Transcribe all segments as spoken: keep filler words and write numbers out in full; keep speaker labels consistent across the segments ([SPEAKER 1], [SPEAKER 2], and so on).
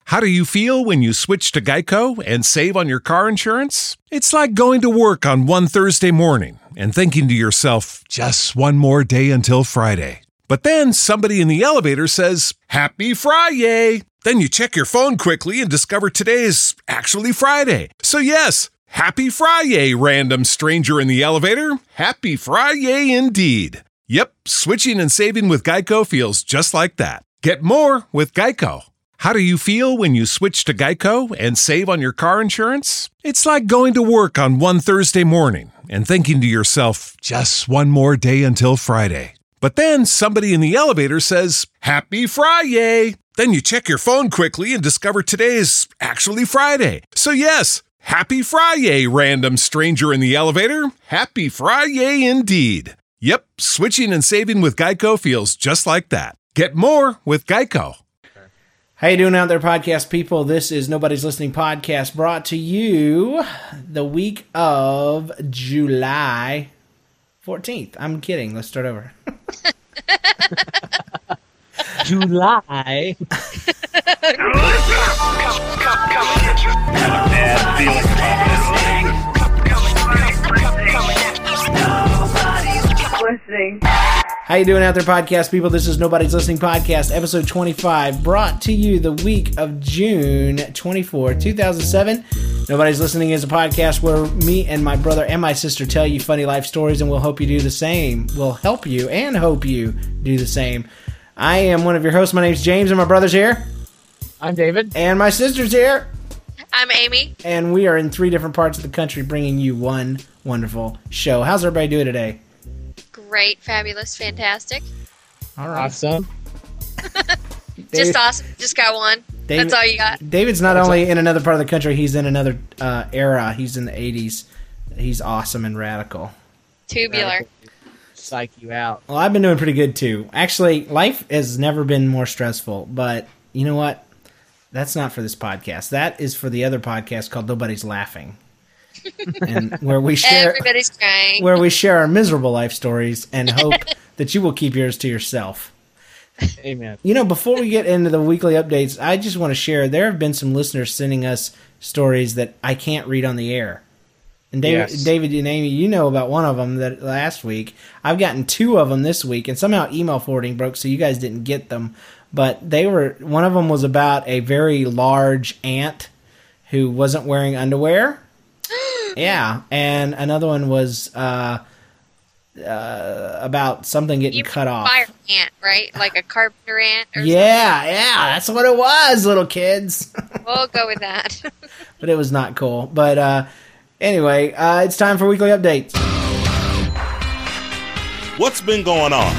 [SPEAKER 1] How do you feel when you switch to Geico and save on your car insurance? It's like going to work on one Thursday morning and thinking to yourself, just one more day until Friday. But then somebody in the elevator says, Happy Friday! Then you check your phone quickly and discover today is actually Friday. So yes, Happy Friday, random stranger in the elevator. Happy Friday indeed. Yep, switching and saving with Geico feels just like that. Get more with Geico. How do you feel when you switch to Geico and save on your car insurance? It's like going to work on one Thursday morning and thinking to yourself, just one more day until Friday. But then somebody in the elevator says, Happy Friday! Then you check your phone quickly and discover today is actually Friday. So yes, Happy Friday, random stranger in the elevator. Happy Friday indeed. Yep, switching and saving with Geico feels just like that. Get more with Geico.
[SPEAKER 2] How you doing out there, podcast people? This is Nobody's Listening Podcast, brought to you the week of July fourteenth. I'm kidding. Let's start over.
[SPEAKER 3] July.
[SPEAKER 4] Listening.
[SPEAKER 2] How you doing out there, podcast people? This is Nobody's Listening Podcast, episode twenty-five, brought to you the week of June twenty-fourth, two thousand seven. Nobody's Listening is a podcast where me and my brother and my sister tell you funny life stories, and we'll hope you do the same. We'll help you and hope you do the same. I am one of your hosts. My name's James, and my brother's here.
[SPEAKER 3] I'm David.
[SPEAKER 2] And my sister's here.
[SPEAKER 4] I'm Amy.
[SPEAKER 2] And we are in three different parts of the country bringing you one wonderful show. How's everybody doing today?
[SPEAKER 4] Great, fabulous, fantastic.
[SPEAKER 2] All right.
[SPEAKER 3] Awesome.
[SPEAKER 4] Just awesome. Just got one.
[SPEAKER 2] David,
[SPEAKER 4] That's all you got.
[SPEAKER 2] David's not only in another part of the country, he's in another uh, era. He's in the eighties. He's awesome and radical.
[SPEAKER 4] Tubular.
[SPEAKER 3] Psych you out.
[SPEAKER 2] Well, I've been doing pretty good, too. Actually, life has never been more stressful, but you know what? That's not for this podcast. That is for the other podcast called Nobody's Laughing. And where we share
[SPEAKER 4] Everybody's crying.
[SPEAKER 2] where we share our miserable life stories and hope that you will keep yours to yourself.
[SPEAKER 3] Amen.
[SPEAKER 2] You know, before we get into the weekly updates, I just want to share, there have been some listeners sending us stories that I can't read on the air. And David,
[SPEAKER 3] Yes.
[SPEAKER 2] David and Amy, you know about one of them that last week. I've gotten two of them this week, and somehow email forwarding broke, so you guys didn't get them. But they were, one of them was about a very large ant who wasn't wearing underwear. Yeah, and another one was uh, uh, about something getting
[SPEAKER 4] You
[SPEAKER 2] cut off.
[SPEAKER 4] Fire ant, right? Like a carpenter ant or
[SPEAKER 2] Yeah, yeah, that's what it was, little kids.
[SPEAKER 4] something. We'll go with that.
[SPEAKER 2] But it was not cool. But uh, anyway, uh, it's time for weekly updates.
[SPEAKER 5] What's been going on?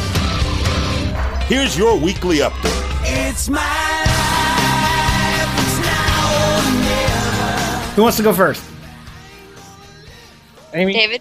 [SPEAKER 5] Here's your weekly update.
[SPEAKER 2] It's my life, it's now or never. Who wants to go first?
[SPEAKER 3] Amy?
[SPEAKER 4] David?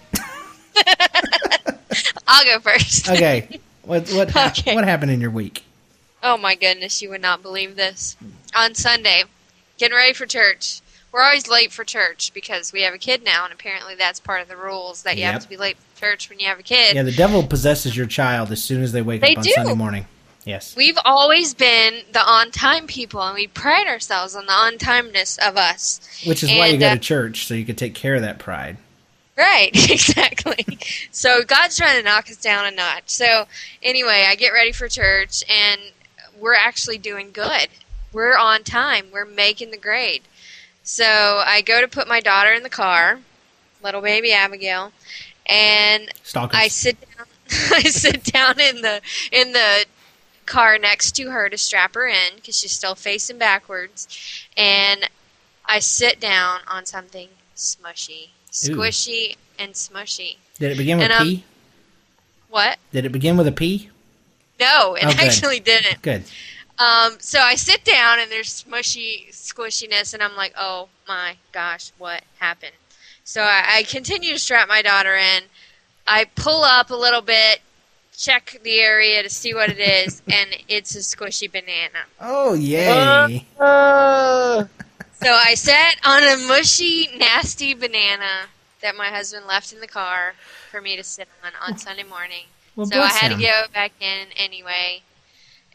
[SPEAKER 4] I'll go first.
[SPEAKER 2] Okay. What what hap-
[SPEAKER 4] Okay.
[SPEAKER 2] what happened in your week?
[SPEAKER 4] Oh my goodness, you would not believe this. On Sunday, getting ready for church. We're always late for church because we have a kid now, and apparently that's part of the rules that you
[SPEAKER 2] Yep.
[SPEAKER 4] have to be late for church when you have a kid.
[SPEAKER 2] Yeah, the devil possesses your child as soon as they wake
[SPEAKER 4] They
[SPEAKER 2] up on
[SPEAKER 4] do.
[SPEAKER 2] Sunday morning. Yes.
[SPEAKER 4] We've always been the on-time people, and we pride ourselves on the on-timeness of us.
[SPEAKER 2] Which is why you
[SPEAKER 4] And,
[SPEAKER 2] go
[SPEAKER 4] uh,
[SPEAKER 2] to church, so you can take care of that pride.
[SPEAKER 4] Right, exactly. So God's trying to knock us down a notch. So anyway, I get ready for church, and we're actually doing good. We're on time. We're making the grade. So I go to put my daughter in the car, little baby Abigail, and
[SPEAKER 2] Stalkers.
[SPEAKER 4] I sit down. I sit down in the in the car next to her to strap her in because she's still facing backwards, and I sit down on something smushy, squishy, and smushy.
[SPEAKER 2] Did it begin with
[SPEAKER 4] and, um,
[SPEAKER 2] P?
[SPEAKER 4] What?
[SPEAKER 2] Did it begin with a P?
[SPEAKER 4] No, it
[SPEAKER 2] Oh, good.
[SPEAKER 4] actually didn't.
[SPEAKER 2] Good.
[SPEAKER 4] Um, so I sit down and there's smushy squishiness, and I'm like, oh my gosh, what happened? So I, I continue to strap my daughter in. I pull up a little bit, check the area to see what it is, and it's a squishy banana.
[SPEAKER 2] Oh, yay.
[SPEAKER 3] Uh,
[SPEAKER 4] So I sat on a mushy, nasty banana that my husband left in the car for me to sit on on Sunday morning.
[SPEAKER 2] Well,
[SPEAKER 4] so I
[SPEAKER 2] bless
[SPEAKER 4] had
[SPEAKER 2] him.
[SPEAKER 4] to go back in anyway.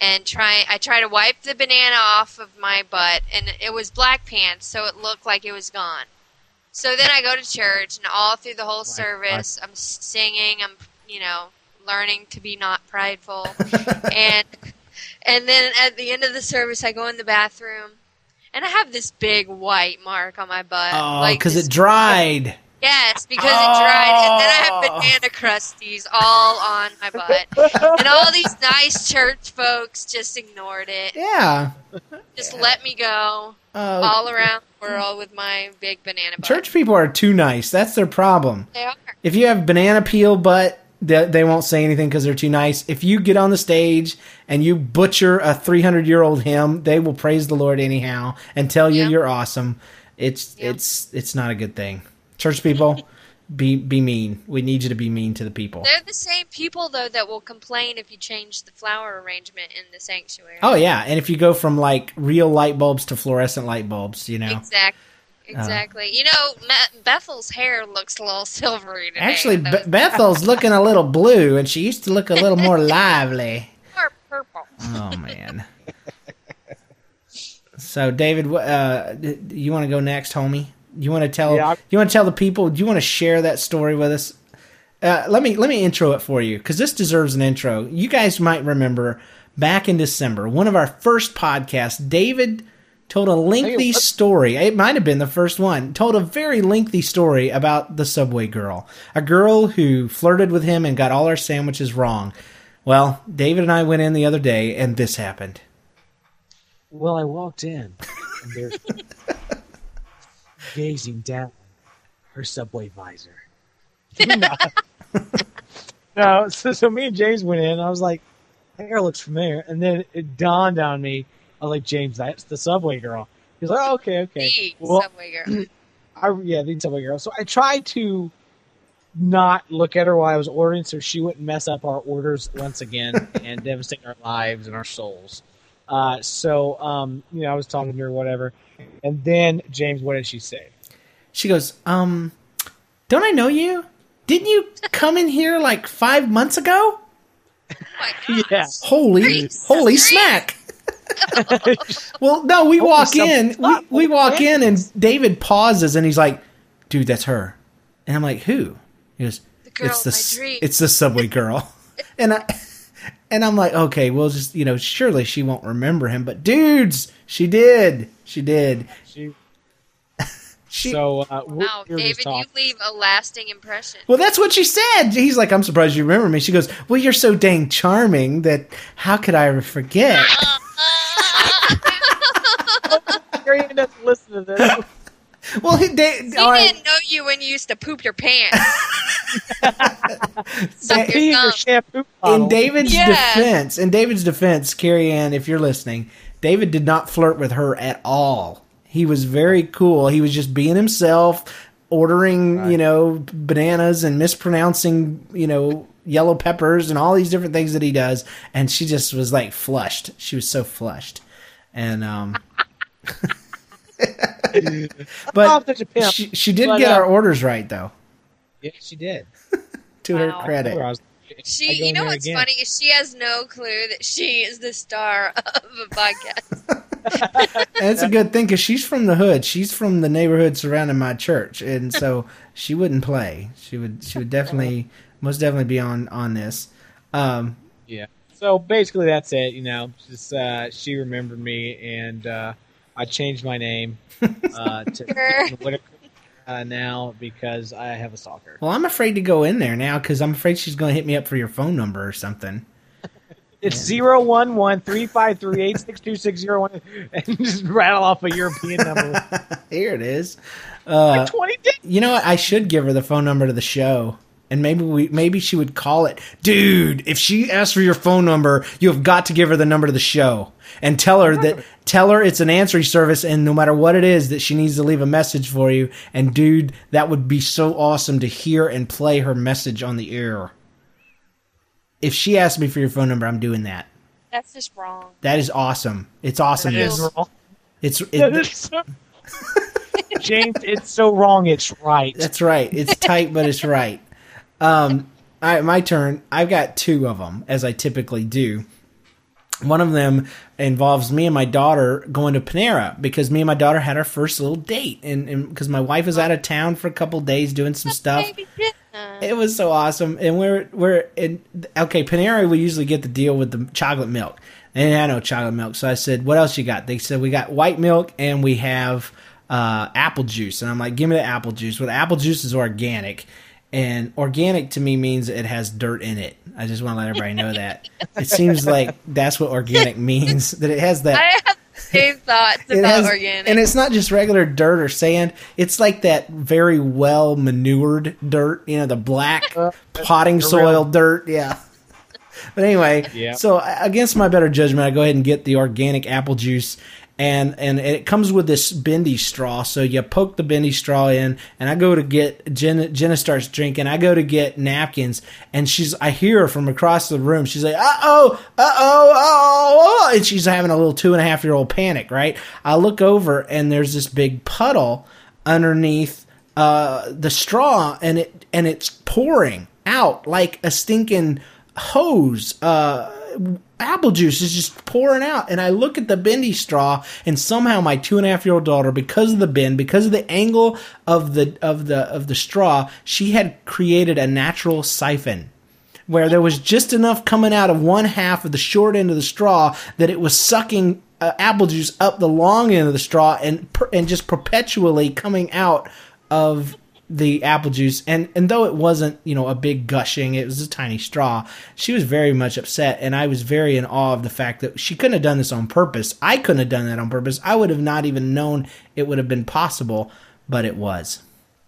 [SPEAKER 4] and try. I try to wipe the banana off of my butt, and it was black pants, so it looked like it was gone. So then I go to church, and all through the whole service, I'm singing. I'm, you know, learning to be not prideful, and and then at the end of the service, I go in the bathroom, and I have this big white mark on my butt.
[SPEAKER 2] Oh,
[SPEAKER 4] like
[SPEAKER 2] because
[SPEAKER 4] this-
[SPEAKER 2] it dried.
[SPEAKER 4] Yes, because it dried, and then I have banana crusties all on my butt. And all these nice church folks just ignored it.
[SPEAKER 2] Yeah.
[SPEAKER 4] Just let me go
[SPEAKER 2] Uh,
[SPEAKER 4] all around the world with my big banana butt.
[SPEAKER 2] church people are too nice. That's their problem.
[SPEAKER 4] They are.
[SPEAKER 2] If you have banana peel butt, they, they won't say anything because they're too nice. If you get on the stage and you butcher a three hundred year old hymn, they will praise the Lord anyhow and tell you
[SPEAKER 4] Yeah.
[SPEAKER 2] you're awesome. It's
[SPEAKER 4] Yeah.
[SPEAKER 2] it's it's not a good thing. Church people, be be mean. We need you to be mean to the people.
[SPEAKER 4] They're the same people, though, that will complain if you change the flower arrangement in the sanctuary.
[SPEAKER 2] Oh yeah, and if you go from like real light bulbs to fluorescent light bulbs, you know.
[SPEAKER 4] Exactly. Exactly. you know, Ma- Bethel's hair looks a little silvery today.
[SPEAKER 2] Actually,
[SPEAKER 4] with
[SPEAKER 2] Be-
[SPEAKER 4] those
[SPEAKER 2] Bethel's looking a little blue, and she used to look a little more lively.
[SPEAKER 4] are purple.
[SPEAKER 2] Oh man. So David, wh- uh, d- you want to go next, homie? You want to tell?
[SPEAKER 3] Yeah.
[SPEAKER 2] You want to tell the people? Do you want to share that story with us? Uh, let me let me intro it for you because this deserves an intro. You guys might remember back in December, one of our first podcasts, David told a lengthy
[SPEAKER 3] Hey, what-
[SPEAKER 2] story. It might have been the first one. Told a very lengthy story about the Subway girl, a girl who flirted with him and got all our sandwiches wrong. Well, David and I went in the other day, and this happened.
[SPEAKER 3] Well, I walked in, and there's gazing down her Subway visor. no, no so, so me and James went in, and I was like, that girl looks familiar. And then it dawned on me, I was like, James, that's the Subway girl. He was like, oh, okay, okay.
[SPEAKER 4] The
[SPEAKER 3] Well,
[SPEAKER 4] Subway girl.
[SPEAKER 3] I, yeah, the Subway girl. So I tried to not look at her while I was ordering so she wouldn't mess up our orders once again and devastate our lives and our souls. Uh, so, um, you know, I was talking to her, whatever. And then, James, what did she say?
[SPEAKER 2] She goes, um, don't I know you? Didn't you come in here like five months ago?
[SPEAKER 4] Oh my gosh.
[SPEAKER 3] Yeah.
[SPEAKER 2] Holy,
[SPEAKER 4] Grease.
[SPEAKER 2] holy
[SPEAKER 4] Grease.
[SPEAKER 2] smack. Well, no, we walk
[SPEAKER 3] some-
[SPEAKER 2] in, we, we walk in and David pauses and he's like, dude, that's her. And I'm like, who? He goes,
[SPEAKER 4] The girl
[SPEAKER 2] it's the,
[SPEAKER 4] of my
[SPEAKER 2] s-
[SPEAKER 4] dreams."
[SPEAKER 2] it's the Subway girl. and I, and I'm like, okay, well, just, you know, surely she won't remember him, but dudes, she did. She did.
[SPEAKER 3] She,
[SPEAKER 2] She,
[SPEAKER 3] so, uh, we
[SPEAKER 4] Wow,
[SPEAKER 3] we were just
[SPEAKER 4] David, you
[SPEAKER 3] talking.
[SPEAKER 4] leave a lasting impression.
[SPEAKER 2] Well, that's what she said. He like, I'm surprised you remember me. She goes, well, you're so dang charming that how could I ever forget?
[SPEAKER 3] Gary doesn't listen to this.
[SPEAKER 2] Well, he, da-
[SPEAKER 4] He
[SPEAKER 2] all right,
[SPEAKER 4] didn't know you when you used to poop your pants. Suck
[SPEAKER 3] Pee in
[SPEAKER 4] your
[SPEAKER 3] your
[SPEAKER 4] thumb.
[SPEAKER 3] shampoo bottle.
[SPEAKER 2] in David's
[SPEAKER 4] Yeah.
[SPEAKER 2] defense, in David's defense, Carrie Ann, if you're listening, David did not flirt with her at all. He was very cool. He was just being himself, ordering, you know, bananas and mispronouncing, you know, yellow peppers and all these different things that he does. And she just was like flushed. She was so flushed. And, um,
[SPEAKER 3] I'm
[SPEAKER 2] but
[SPEAKER 3] such a pimp.
[SPEAKER 2] she, she did
[SPEAKER 3] But,
[SPEAKER 2] get
[SPEAKER 3] uh,
[SPEAKER 2] our orders right, though,
[SPEAKER 3] Yeah, she did.
[SPEAKER 2] to her
[SPEAKER 4] Wow.
[SPEAKER 2] credit.
[SPEAKER 3] I was- I
[SPEAKER 4] She,
[SPEAKER 3] go
[SPEAKER 4] you
[SPEAKER 3] in
[SPEAKER 4] know
[SPEAKER 3] there
[SPEAKER 4] what's
[SPEAKER 3] again.
[SPEAKER 4] funny is she has no clue that she is the star of a podcast.
[SPEAKER 2] And it's a good thing because she's from the hood. She's from the neighborhood surrounding my church, and so she wouldn't play. She would. She would definitely, most definitely, be on on this. Um,
[SPEAKER 3] Yeah. So basically, that's it. You know, just uh, she remembered me, and uh, I changed my name uh, to Ethan Whitaker uh, now because I have a stalker.
[SPEAKER 2] well, I'm afraid to go in there now because I'm afraid she's going to hit me up for your phone number or something.
[SPEAKER 3] It's zero one one three five three eight six two six zero one, and just rattle off a European number.
[SPEAKER 2] Here it is. Uh,
[SPEAKER 3] Twenty digits.
[SPEAKER 2] you know what? I should give her the phone number to the show, and maybe we maybe she would call it. Dude, if she asks for your phone number, you have got to give her the number to the show and tell her that tell her it's an answering service, and no matter what it is, that she needs to leave a message for you. And dude, that would be so awesome to hear and play her message on the air. If she asks me for your phone number, I'm doing that.
[SPEAKER 4] That's just wrong.
[SPEAKER 2] That is awesome. It's
[SPEAKER 3] That
[SPEAKER 2] awesomeness.
[SPEAKER 3] is wrong.
[SPEAKER 2] It's
[SPEAKER 3] That
[SPEAKER 2] it,
[SPEAKER 3] is so- James, it's so wrong. It's right.
[SPEAKER 2] That's right. It's tight, but it's right. Um, all right, my turn. I've got two of them, as I typically do. One of them involves me and my daughter going to Panera because me and my daughter had our first little date, and because my wife was out of town for a couple of days doing some stuff. It was so awesome, and we're we're in okay. Panera, we usually get the deal with the chocolate milk, and I know chocolate milk. So I said, "What else you got?" They said, "We got white milk and we have uh, apple juice." And I'm like, "Give me the apple juice." Well, the apple juice is organic. And organic to me means it has dirt in it. I just want to let everybody know that. It seems like that's what organic means, that it has that.
[SPEAKER 4] I have the same thoughts about
[SPEAKER 2] has,
[SPEAKER 4] organic.
[SPEAKER 2] And it's not just regular dirt or sand. It's like that very well manured dirt, you know, the black uh, potting soil dirt. Yeah. But anyway, yeah. So against my better judgment, I go ahead and get the organic apple juice. And and it comes with this bendy straw, so you poke the bendy straw in, and I go to get Jenna. Jenna starts drinking. I go to get napkins, and she's. I hear her from across the room. She's like, "Uh oh, uh oh, oh!" And she's having a little two and a half year old panic. Right? I look over, and there's this big puddle underneath uh, the straw, and it and it's pouring out like a stinking hose. Uh, apple juice is just pouring out, and I look at the bendy straw, and somehow my two and a half year old daughter, because of the bend, because of the angle of the of the of the straw, she had created a natural siphon where there was just enough coming out of one half of the short end of the straw that it was sucking uh, apple juice up the long end of the straw and per- and just perpetually coming out of the apple juice. And and though it wasn't, you know, a big gushing, it was a tiny straw, she was very much upset, and I was very in awe of the fact that she couldn't have done this on purpose. I couldn't have done that on purpose. I would have not even known it would have been possible, but it was.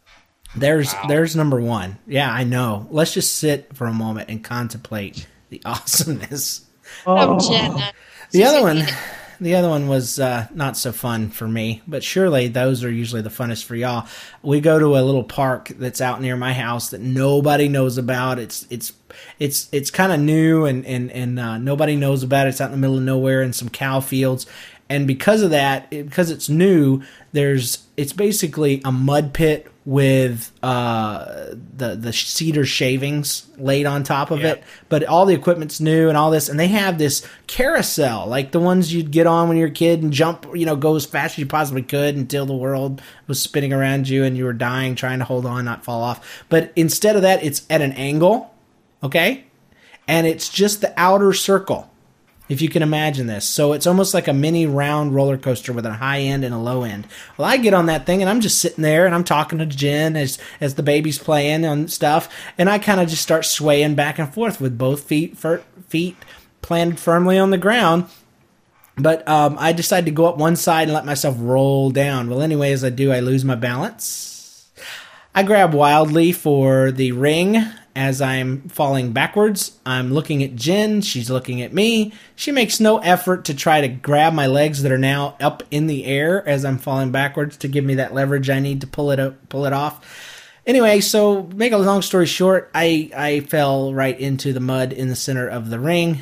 [SPEAKER 2] There's wow. There's number one. Yeah, I know. Let's just sit for a moment and contemplate the awesomeness.
[SPEAKER 4] Oh, Jenna.
[SPEAKER 2] The other one The other one was uh, not so fun for me, but surely those are usually the funnest for y'all. We go to a little park that's out near my house that nobody knows about. It's it's it's it's kind of new, and and and uh, nobody knows about it. It's out in the middle of nowhere in some cow fields, and because of that, it, because it's new, there's it's basically a mud pit with uh, the the cedar shavings laid on top of yep. it, but all the equipment's new and all this, and they have this carousel like the ones you'd get on when you were a kid and jump, you know, go as fast as you possibly could until the world was spinning around you and you were dying, trying to hold on, not fall off. But instead of that, it's at an angle, okay, and it's just the outer circle, if you can imagine this. So it's almost like a mini round roller coaster with a high end and a low end. Well, I get on that thing, and I'm just sitting there, and I'm talking to Jen as as the baby's playing and stuff, and I kind of just start swaying back and forth with both feet fir- feet planted firmly on the ground. But um, I decide to go up one side and let myself roll down. Well, anyway, as I do, I lose my balance. I grab wildly for the ring. As I'm falling backwards, I'm looking at Jen. She's looking at me. She makes no effort to try to grab my legs that are now up in the air as I'm falling backwards to give me that leverage I need to pull it up, pull it off. Anyway, so make a long story short, I, I fell right into the mud in the center of the ring.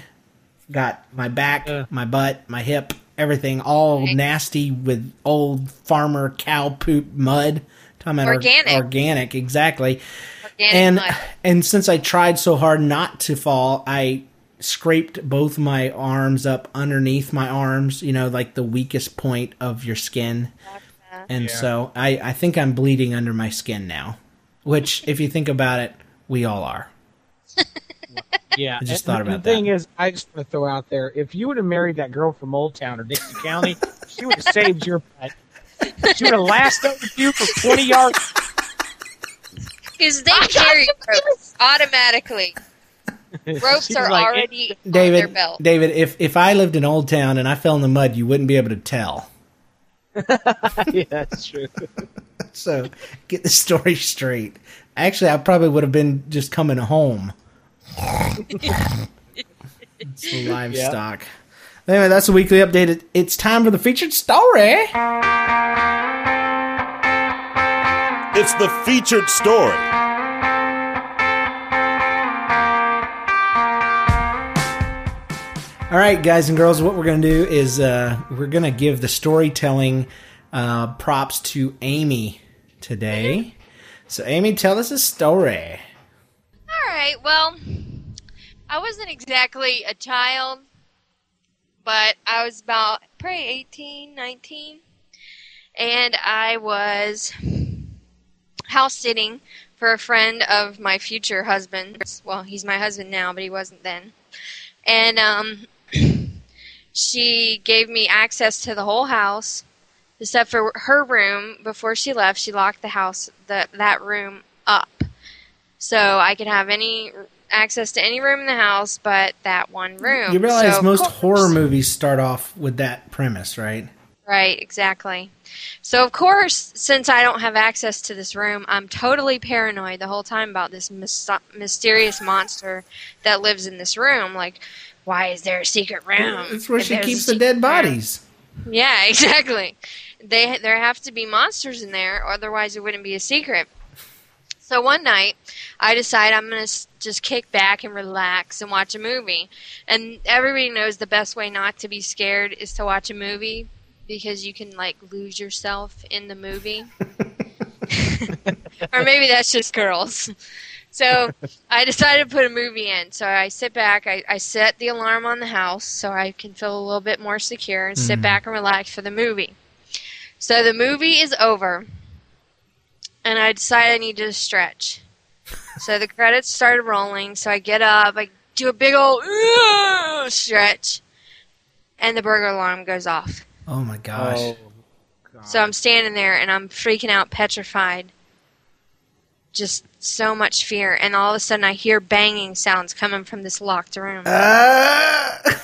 [SPEAKER 2] Got my back, uh. my butt, my hip, everything all nasty with old farmer cow poop mud.
[SPEAKER 4] Organic.
[SPEAKER 2] Organic, exactly.
[SPEAKER 4] Organic
[SPEAKER 2] and
[SPEAKER 4] mud.
[SPEAKER 2] And since I tried so hard not to fall, I scraped both my arms up underneath my arms, you know, like the weakest point of your skin. Gotcha. And yeah. so I, I think I'm bleeding under my skin now, which, if you think about it, we all are.
[SPEAKER 3] Yeah.
[SPEAKER 2] I just
[SPEAKER 3] and
[SPEAKER 2] thought about
[SPEAKER 3] the thing
[SPEAKER 2] that.
[SPEAKER 3] is, I just want to throw out there, if you would have married that girl from Old Town or Dixie County, she would have saved your butt. She would have lasted with you for twenty yards.
[SPEAKER 4] Because they carry ropes automatically. Ropes
[SPEAKER 3] She's
[SPEAKER 4] are
[SPEAKER 3] like,
[SPEAKER 4] already
[SPEAKER 2] David,
[SPEAKER 4] on their belt.
[SPEAKER 2] David, if, if I lived in Old Town and I fell in the mud, you wouldn't be able to tell.
[SPEAKER 3] Yeah, that's true.
[SPEAKER 2] So, get the story straight. Actually, I probably would have been just coming home. It's the livestock. Yep. Anyway, that's a weekly update. It's time for the featured story.
[SPEAKER 5] It's the featured story.
[SPEAKER 2] All right, guys and girls, what we're going to do is uh, we're going to give the storytelling uh, props to Amy today. So, Amy, tell us a story.
[SPEAKER 4] All right, well, I wasn't exactly a child but I was about probably eighteen, nineteen, and I was house sitting for a friend of my future husband. Well, he's my husband now, but he wasn't then. And um, she gave me access to the whole house, except for her room. Before she left, she locked the house, the, that room up, so I could have any access to any room in the house but that one room.
[SPEAKER 2] You realize
[SPEAKER 4] so,
[SPEAKER 2] most horror movies start off with that premise, right?
[SPEAKER 4] Right, exactly. So, of course, since I don't have access to this room, I'm totally paranoid the whole time about this mis- mysterious monster that lives in this room. Like, why is there a secret room?
[SPEAKER 2] That's where
[SPEAKER 4] if
[SPEAKER 2] she
[SPEAKER 4] there's
[SPEAKER 2] keeps
[SPEAKER 4] a
[SPEAKER 2] the dead
[SPEAKER 4] secret room?
[SPEAKER 2] bodies.
[SPEAKER 4] Yeah, exactly. They There have to be monsters in there, otherwise it wouldn't be a secret. So one night, I decide I'm going to just kick back and relax and watch a movie. And everybody knows the best way not to be scared is to watch a movie, because you can, like, lose yourself in the movie. Or maybe that's just girls. So I decided to put a movie in. So I sit back, I, I set the alarm on the house so I can feel a little bit more secure and sit
[SPEAKER 2] Mhm.
[SPEAKER 4] back and relax for the movie. So the movie is over, and I decide I need to stretch. So the credits started rolling, so I get up, I do a big old "Ugh" stretch, and the burglar alarm goes off.
[SPEAKER 2] Oh my gosh.
[SPEAKER 3] Oh, God.
[SPEAKER 4] So I'm standing there, and I'm freaking out, petrified. Just so much fear, and all of a sudden I hear banging sounds coming from this locked room.
[SPEAKER 2] Ah!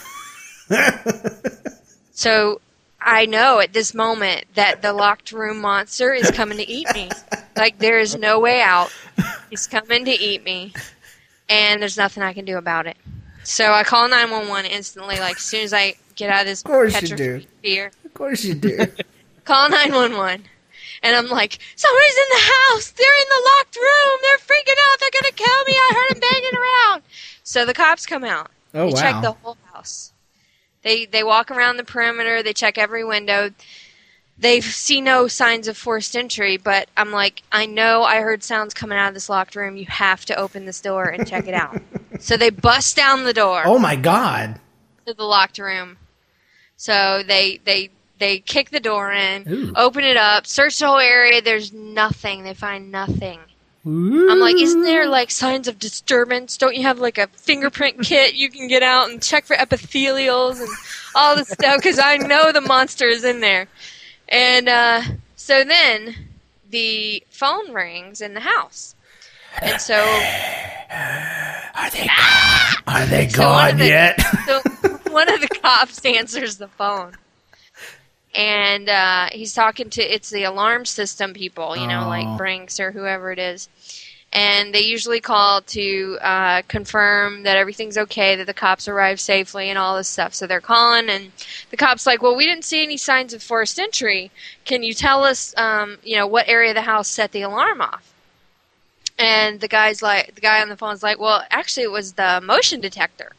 [SPEAKER 4] So I know at this moment that the locked room monster is coming to eat me. Like, there is no way out. He's coming to eat me, and there's nothing I can do about it. So I call nine one one instantly, like, as soon as I get out of this
[SPEAKER 2] Of course you
[SPEAKER 4] petrified
[SPEAKER 2] do.
[SPEAKER 4] fear.
[SPEAKER 2] Of course you do.
[SPEAKER 4] Call nine one one. And I'm like, somebody's in the house. They're in the locked room. They're freaking out. They're going to kill me. I heard them banging around. So the cops come out.
[SPEAKER 2] Oh,
[SPEAKER 4] they
[SPEAKER 2] wow.
[SPEAKER 4] check the whole house. They they walk around the perimeter. They check every window. They see no signs of forced entry, but I'm like, I know I heard sounds coming out of this locked room. You have to open this door and check it out. So they bust down the door
[SPEAKER 2] Oh my God.
[SPEAKER 4] to the locked room. So they they they kick the door in,
[SPEAKER 2] Ooh.
[SPEAKER 4] open it up, search the whole area. There's nothing. They find nothing.
[SPEAKER 2] Ooh.
[SPEAKER 4] I'm like, isn't there like signs of disturbance? Don't you have like a fingerprint kit you can get out and check for epithelials and all this stuff? Because I know the monster is in there. And uh, so then the phone rings in the house. And so
[SPEAKER 2] Are they, are they
[SPEAKER 4] So one
[SPEAKER 2] gone
[SPEAKER 4] of the-
[SPEAKER 2] yet?
[SPEAKER 4] so one of the cops answers the phone. And uh, he's talking to, it's the alarm system people, you know,
[SPEAKER 2] Oh.
[SPEAKER 4] like Brinks or whoever it is. And they usually call to uh, confirm that everything's okay, that the cops arrived safely and all this stuff. So they're calling, and the cop's like, well, we didn't see any signs of forced entry. Can you tell us, um, you know, what area of the house set the alarm off? And the guy's like, the guy on the phone's like, well, actually it was the motion detector.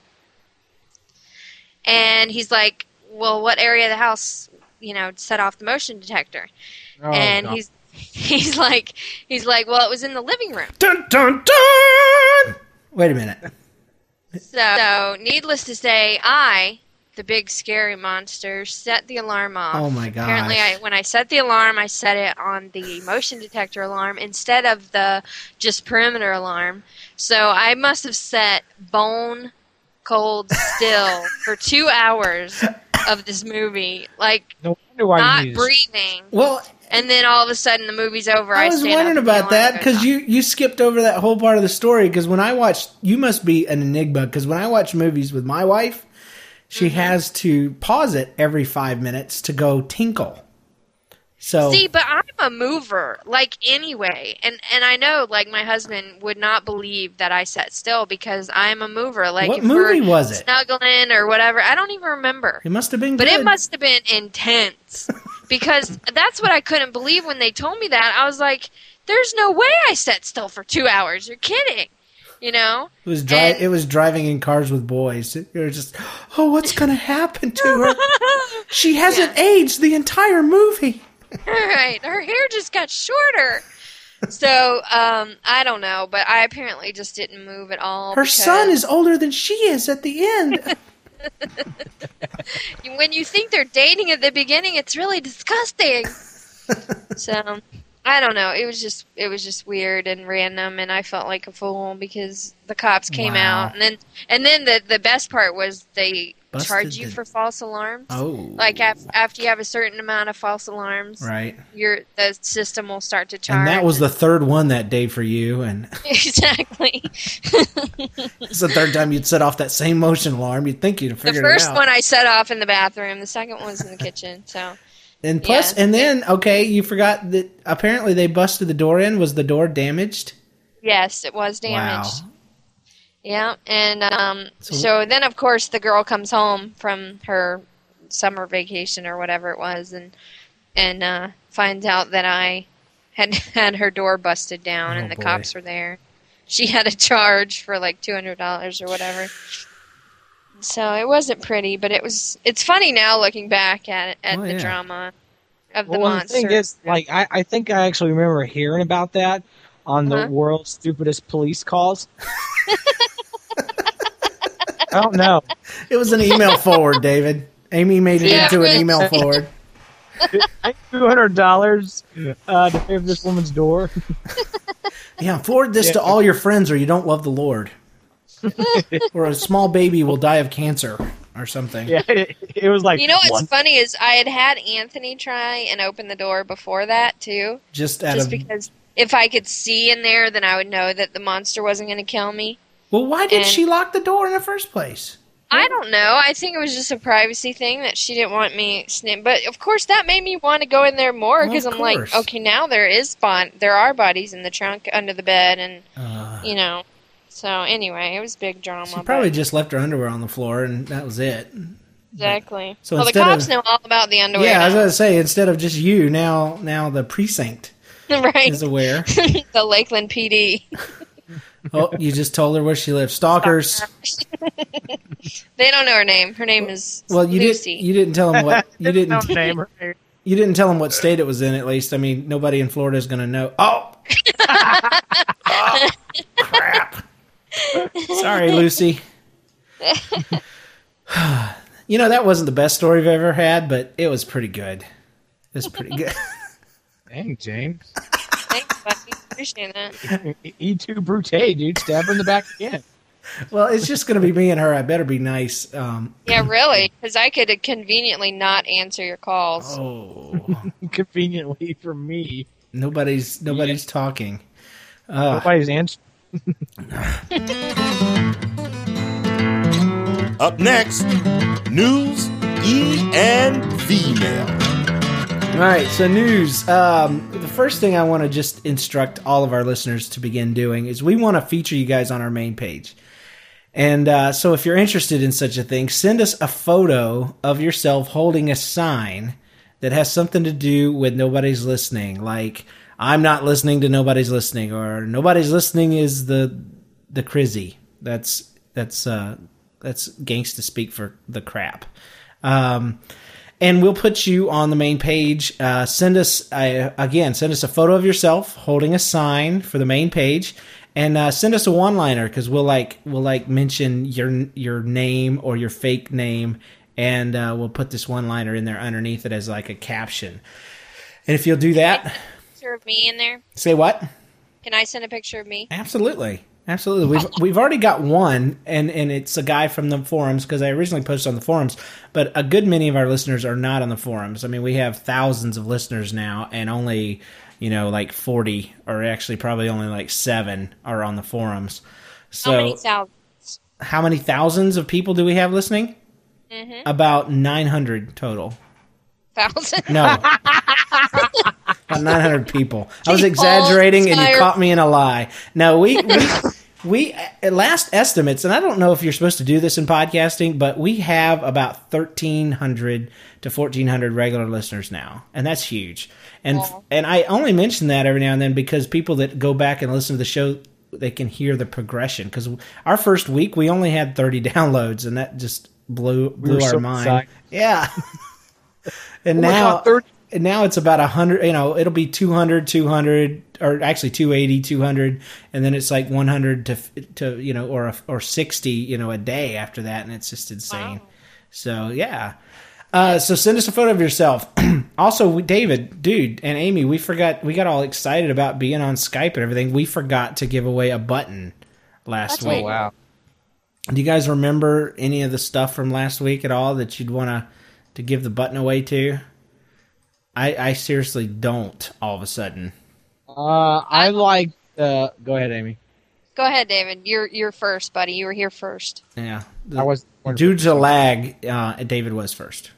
[SPEAKER 4] And he's like, well, what area of the house, you know, set off the motion detector?
[SPEAKER 3] Oh,
[SPEAKER 4] and
[SPEAKER 3] God.
[SPEAKER 4] he's he's like he's like, well, it was in the living room.
[SPEAKER 2] Dun, dun, dun! Wait a minute.
[SPEAKER 4] So, so needless to say, I, the big scary monster, set the alarm off.
[SPEAKER 2] Oh my gosh.
[SPEAKER 4] Apparently, I, when I set the alarm, I set it on the motion detector alarm instead of the just perimeter alarm. So I must have set bone cold still for two hours of this movie, like
[SPEAKER 3] No wonder why
[SPEAKER 4] not
[SPEAKER 3] you need
[SPEAKER 4] breathing.
[SPEAKER 2] Well,
[SPEAKER 4] And then all of a sudden, the movie's over. I,
[SPEAKER 2] I was
[SPEAKER 4] stand
[SPEAKER 2] wondering
[SPEAKER 4] up and the
[SPEAKER 2] about
[SPEAKER 4] alarm
[SPEAKER 2] that
[SPEAKER 4] goes
[SPEAKER 2] because
[SPEAKER 4] off.
[SPEAKER 2] you, you skipped over that whole part of the story. Because when I watched, you must be an enigma. Because when I watch movies with my wife, she
[SPEAKER 4] Mm-hmm.
[SPEAKER 2] has to pause it every five minutes to go tinkle. So
[SPEAKER 4] See, but I'm a mover, like, anyway. And and I know, like, my husband would not believe that I sat still because I'm a mover. Like,
[SPEAKER 2] What
[SPEAKER 4] if
[SPEAKER 2] movie
[SPEAKER 4] we're
[SPEAKER 2] was it?
[SPEAKER 4] snuggling or whatever. I don't even remember.
[SPEAKER 2] it must have been
[SPEAKER 4] But
[SPEAKER 2] good.
[SPEAKER 4] it must have been intense. Because that's what I couldn't believe when they told me that. I was like, there's no way I sat still for two hours. You're kidding. You know?
[SPEAKER 2] It was dri-
[SPEAKER 4] and-
[SPEAKER 2] It was driving in cars with boys. It was just, oh, what's going to happen to her? She hasn't aged the entire movie.
[SPEAKER 4] Right. Her hair just got shorter. So, um, I don't know, but I apparently just didn't move at all.
[SPEAKER 2] Her
[SPEAKER 4] because-
[SPEAKER 2] son is older than she is at the end.
[SPEAKER 4] When you think they're dating at the beginning, it's really disgusting. So, I don't know. It was just it was just weird and random, and I felt like a fool because the cops came
[SPEAKER 2] Wow.
[SPEAKER 4] out, and then and then the the best part was they
[SPEAKER 2] Busted
[SPEAKER 4] charge you
[SPEAKER 2] the-
[SPEAKER 4] for false alarms.
[SPEAKER 2] Oh.
[SPEAKER 4] Like af- after you have a certain amount of false alarms,
[SPEAKER 2] Right.
[SPEAKER 4] your the system will start to charge.
[SPEAKER 2] And that was the third one that day for you, and
[SPEAKER 4] exactly.
[SPEAKER 2] it's the third time you'd set off that same motion alarm. You'd think you'd
[SPEAKER 4] The
[SPEAKER 2] figured it
[SPEAKER 4] first
[SPEAKER 2] out.
[SPEAKER 4] one I set off in the bathroom. The second one was in the kitchen. So
[SPEAKER 2] And plus,
[SPEAKER 4] Yeah.
[SPEAKER 2] and then, okay, you forgot that apparently they busted the door in. Was the door damaged?
[SPEAKER 4] yes, it was damaged.
[SPEAKER 2] Wow.
[SPEAKER 4] Yeah, and um,
[SPEAKER 2] So-
[SPEAKER 4] so, then of course the girl comes home from her summer vacation or whatever it was, and and uh, finds out that I had had her door busted down,
[SPEAKER 2] Oh,
[SPEAKER 4] and the
[SPEAKER 2] boy.
[SPEAKER 4] cops were there. She had a charge for like two hundred dollars or whatever. So it wasn't pretty, but it was. It's funny now looking back at at
[SPEAKER 2] Oh,
[SPEAKER 4] the
[SPEAKER 2] yeah.
[SPEAKER 4] drama of the
[SPEAKER 3] Well, the
[SPEAKER 4] monster.
[SPEAKER 3] thing is, like, I, I think I actually remember hearing about that on the
[SPEAKER 4] Huh?
[SPEAKER 3] world's stupidest police calls. I don't know.
[SPEAKER 2] It was an email forward, David. Amy made it
[SPEAKER 4] Yeah.
[SPEAKER 2] into an email forward.
[SPEAKER 3] Two hundred dollars uh, to pay for this woman's door.
[SPEAKER 2] Yeah, forward this to all your friends, or you don't love the Lord, or a small baby will die of cancer, or something.
[SPEAKER 3] Yeah, it, it was like
[SPEAKER 4] You know what's
[SPEAKER 3] one-
[SPEAKER 4] funny is I had had Anthony try and open the door before that too,
[SPEAKER 2] Just out
[SPEAKER 4] just
[SPEAKER 2] of
[SPEAKER 4] because if I could see in there, then I would know that the monster wasn't going to kill me.
[SPEAKER 2] well, why did
[SPEAKER 4] and-
[SPEAKER 2] she lock the door in the first place?
[SPEAKER 4] I don't know. I think it was just a privacy thing that she didn't want me snip. But of course, that made me want to go in there more
[SPEAKER 2] Well,
[SPEAKER 4] because
[SPEAKER 2] of
[SPEAKER 4] I'm like,
[SPEAKER 2] course.
[SPEAKER 4] okay, now there is bon- there are bodies in the trunk under the bed, and
[SPEAKER 2] Uh,
[SPEAKER 4] you know. So anyway, it was big drama.
[SPEAKER 2] she probably
[SPEAKER 4] but-
[SPEAKER 2] just left her underwear on the floor, and that was it.
[SPEAKER 4] exactly.
[SPEAKER 2] So
[SPEAKER 4] well, the
[SPEAKER 2] instead
[SPEAKER 4] cops
[SPEAKER 2] of-
[SPEAKER 4] know all about the underwear.
[SPEAKER 2] Yeah, I was
[SPEAKER 4] now.
[SPEAKER 2] going to say, instead of just you, now now the precinct
[SPEAKER 4] right.
[SPEAKER 2] is aware.
[SPEAKER 4] The Lakeland P D.
[SPEAKER 2] Oh, you just told her where she lives. Stalkers.
[SPEAKER 4] They don't know her name. Her name is
[SPEAKER 2] Well, you
[SPEAKER 4] Lucy.
[SPEAKER 2] didn't. You didn't tell them what you
[SPEAKER 3] No
[SPEAKER 2] didn't.
[SPEAKER 3] name or name.
[SPEAKER 2] You didn't tell them what state it was in. At least, I mean, nobody in Florida is going to know. Oh, oh crap! Sorry, Lucy. You know, that wasn't the best story I've ever had, but it was pretty good. It was pretty good.
[SPEAKER 3] Dang, James.
[SPEAKER 4] Thanks, buddy. Appreciate that.
[SPEAKER 3] E two Brute, dude. Stab her in the back again.
[SPEAKER 2] Well, it's just going to be me and her. I better be nice. Um,
[SPEAKER 4] Yeah, really, because I could conveniently not answer your calls.
[SPEAKER 2] oh,
[SPEAKER 3] Conveniently for me.
[SPEAKER 2] nobody's nobody's talking. Uh,
[SPEAKER 3] Nobody's answering.
[SPEAKER 5] Up next, news, E and V-mail.
[SPEAKER 2] All right, so news. Um, the first thing I want to just instruct all of our listeners to begin doing is we want to feature you guys on our main page. And uh, so if you're interested in such a thing, send us a photo of yourself holding a sign that has something to do with Nobody's Listening, like I'm not listening to Nobody's Listening, or Nobody's Listening is the the crizzy. That's that's uh, that's gangsta speak for the crap. Um, and we'll put you on the main page. Uh, send us uh, again. Send us a photo of yourself holding a sign for the main page, and uh, send us a one-liner because we'll like we'll like mention your your name or your fake name, and uh, we'll put this one-liner in there underneath it as like a caption. And if you'll do that,
[SPEAKER 4] Picture of me in there.
[SPEAKER 2] say what?
[SPEAKER 4] Can I send a picture of me?
[SPEAKER 2] Absolutely. Absolutely. We've we've already got one, and, and it's a guy from the forums, because I originally posted on the forums, but a good many of our listeners are not on the forums. I mean, we have thousands of listeners now, and only, you know, like forty, or actually probably only like seven are on the forums. So
[SPEAKER 4] How many thousands?
[SPEAKER 2] how many thousands of people do we have listening?
[SPEAKER 4] Mm-hmm.
[SPEAKER 2] About nine hundred total.
[SPEAKER 4] Thousand?
[SPEAKER 2] No. About nine hundred people. I was
[SPEAKER 4] People
[SPEAKER 2] exaggerating, and you
[SPEAKER 4] inspired-
[SPEAKER 2] caught me in a lie. No, we, we, we, at last estimates, and I don't know if you're supposed to do this in podcasting, but we have about thirteen hundred to fourteen hundred regular listeners now, and that's huge. And
[SPEAKER 4] Wow.
[SPEAKER 2] and I only mention that every now and then because people that go back and listen to the show, they can hear the progression. Because our first week, we only had thirty downloads, and that just blew blew
[SPEAKER 3] were
[SPEAKER 2] our
[SPEAKER 3] so
[SPEAKER 2] mind.
[SPEAKER 3] excited.
[SPEAKER 2] Yeah. And
[SPEAKER 3] Oh my
[SPEAKER 2] now,
[SPEAKER 3] God, thirty
[SPEAKER 2] and now it's about one hundred, you know, it'll be two hundred, two hundred, or actually two eighty, two hundred, and then it's like one hundred to, to you know, or or sixty, you know, a day after that, and it's just insane.
[SPEAKER 4] Wow.
[SPEAKER 2] So, yeah. Uh, so send us a photo of yourself. Also, we, David, dude, and Amy, we forgot, we got all excited about being on Skype and everything. We forgot to give away a button last
[SPEAKER 4] That's
[SPEAKER 2] week.
[SPEAKER 3] Oh, wow.
[SPEAKER 2] Do you guys remember any of the stuff from last week at all that you'd want to to give the button away to? I, I seriously don't all of a sudden.
[SPEAKER 3] Uh, I like the. Go ahead, Amy.
[SPEAKER 4] Go ahead, David. You're you're first, buddy. You were here first.
[SPEAKER 2] Yeah.
[SPEAKER 3] I was
[SPEAKER 2] Due to lag, uh, David was first.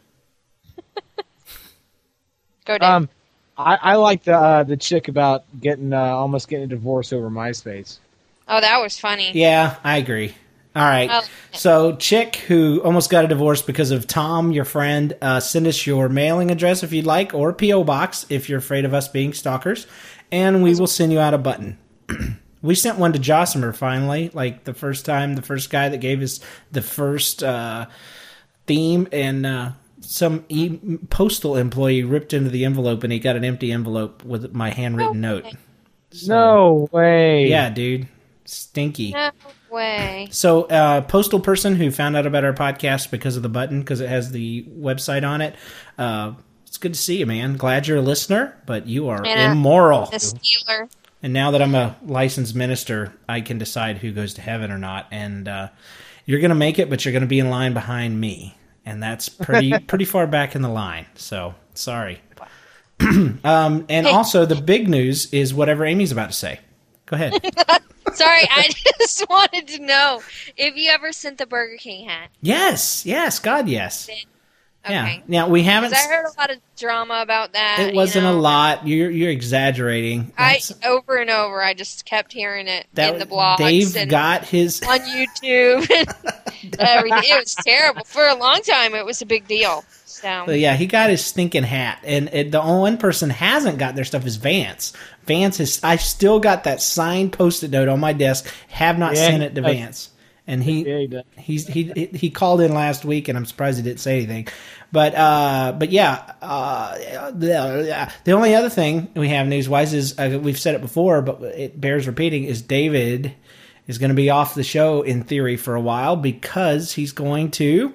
[SPEAKER 4] Go, David.
[SPEAKER 3] Um, I, I like the uh, the chick about getting uh, almost getting a divorce over MySpace.
[SPEAKER 4] oh, that was funny.
[SPEAKER 2] Yeah, I agree. All right.
[SPEAKER 4] Oh.
[SPEAKER 2] So, chick who almost got a divorce because of Tom, your friend, uh, send us your mailing address if you'd like, or P O box if you're afraid of us being stalkers, and we will send you out a button. We sent one to Josimer finally, like the first time, the first guy that gave us the first uh, theme, and uh, some e- postal employee ripped into the envelope, and he got an empty envelope with my handwritten note. So,
[SPEAKER 3] No way.
[SPEAKER 2] yeah, dude. Stinky.
[SPEAKER 4] No way.
[SPEAKER 2] So, uh, postal person who found out about our podcast because of the button, because it has the website on it. Uh, it's good to see you, man. Glad you're a listener, but you are
[SPEAKER 4] And a-
[SPEAKER 2] immoral.
[SPEAKER 4] The Steeler.
[SPEAKER 2] And now that I'm a licensed minister, I can decide who goes to heaven or not. And uh, you're going to make it, but you're going to be in line behind me, and that's pretty pretty far back in the line. So, sorry. um, and
[SPEAKER 4] Hey.
[SPEAKER 2] also, the big news is whatever Amy's about to say. Go ahead.
[SPEAKER 4] Sorry, I just wanted to know if you ever sent the Burger King hat.
[SPEAKER 2] Yes, yes, God, yes.
[SPEAKER 4] Okay.
[SPEAKER 2] Yeah. Now we haven't.
[SPEAKER 4] 'Cause I heard a lot of drama about that.
[SPEAKER 2] It wasn't
[SPEAKER 4] you know.
[SPEAKER 2] a lot. You're you're exaggerating.
[SPEAKER 4] I
[SPEAKER 2] That's-
[SPEAKER 4] over and over. I just kept hearing it
[SPEAKER 2] that
[SPEAKER 4] in the blogs
[SPEAKER 2] Dave
[SPEAKER 4] and
[SPEAKER 2] got his.
[SPEAKER 4] on YouTube and everything. It was terrible for a long time. It was a big deal. So
[SPEAKER 2] But yeah, he got his stinking hat, and it, the only one person hasn't got their stuff is Vance. Vance has. I still got that signed post-it note on my desk. Have not
[SPEAKER 3] Yeah,
[SPEAKER 2] sent it to
[SPEAKER 3] he does.
[SPEAKER 2] Vance, and he
[SPEAKER 3] Yeah, he does.
[SPEAKER 2] he's he he called in last week, and I'm surprised he didn't say anything. But uh, but yeah, uh, the, the only other thing we have news wise is uh, we've said it before, but it bears repeating, is David is going to be off the show in theory for a while because he's going to.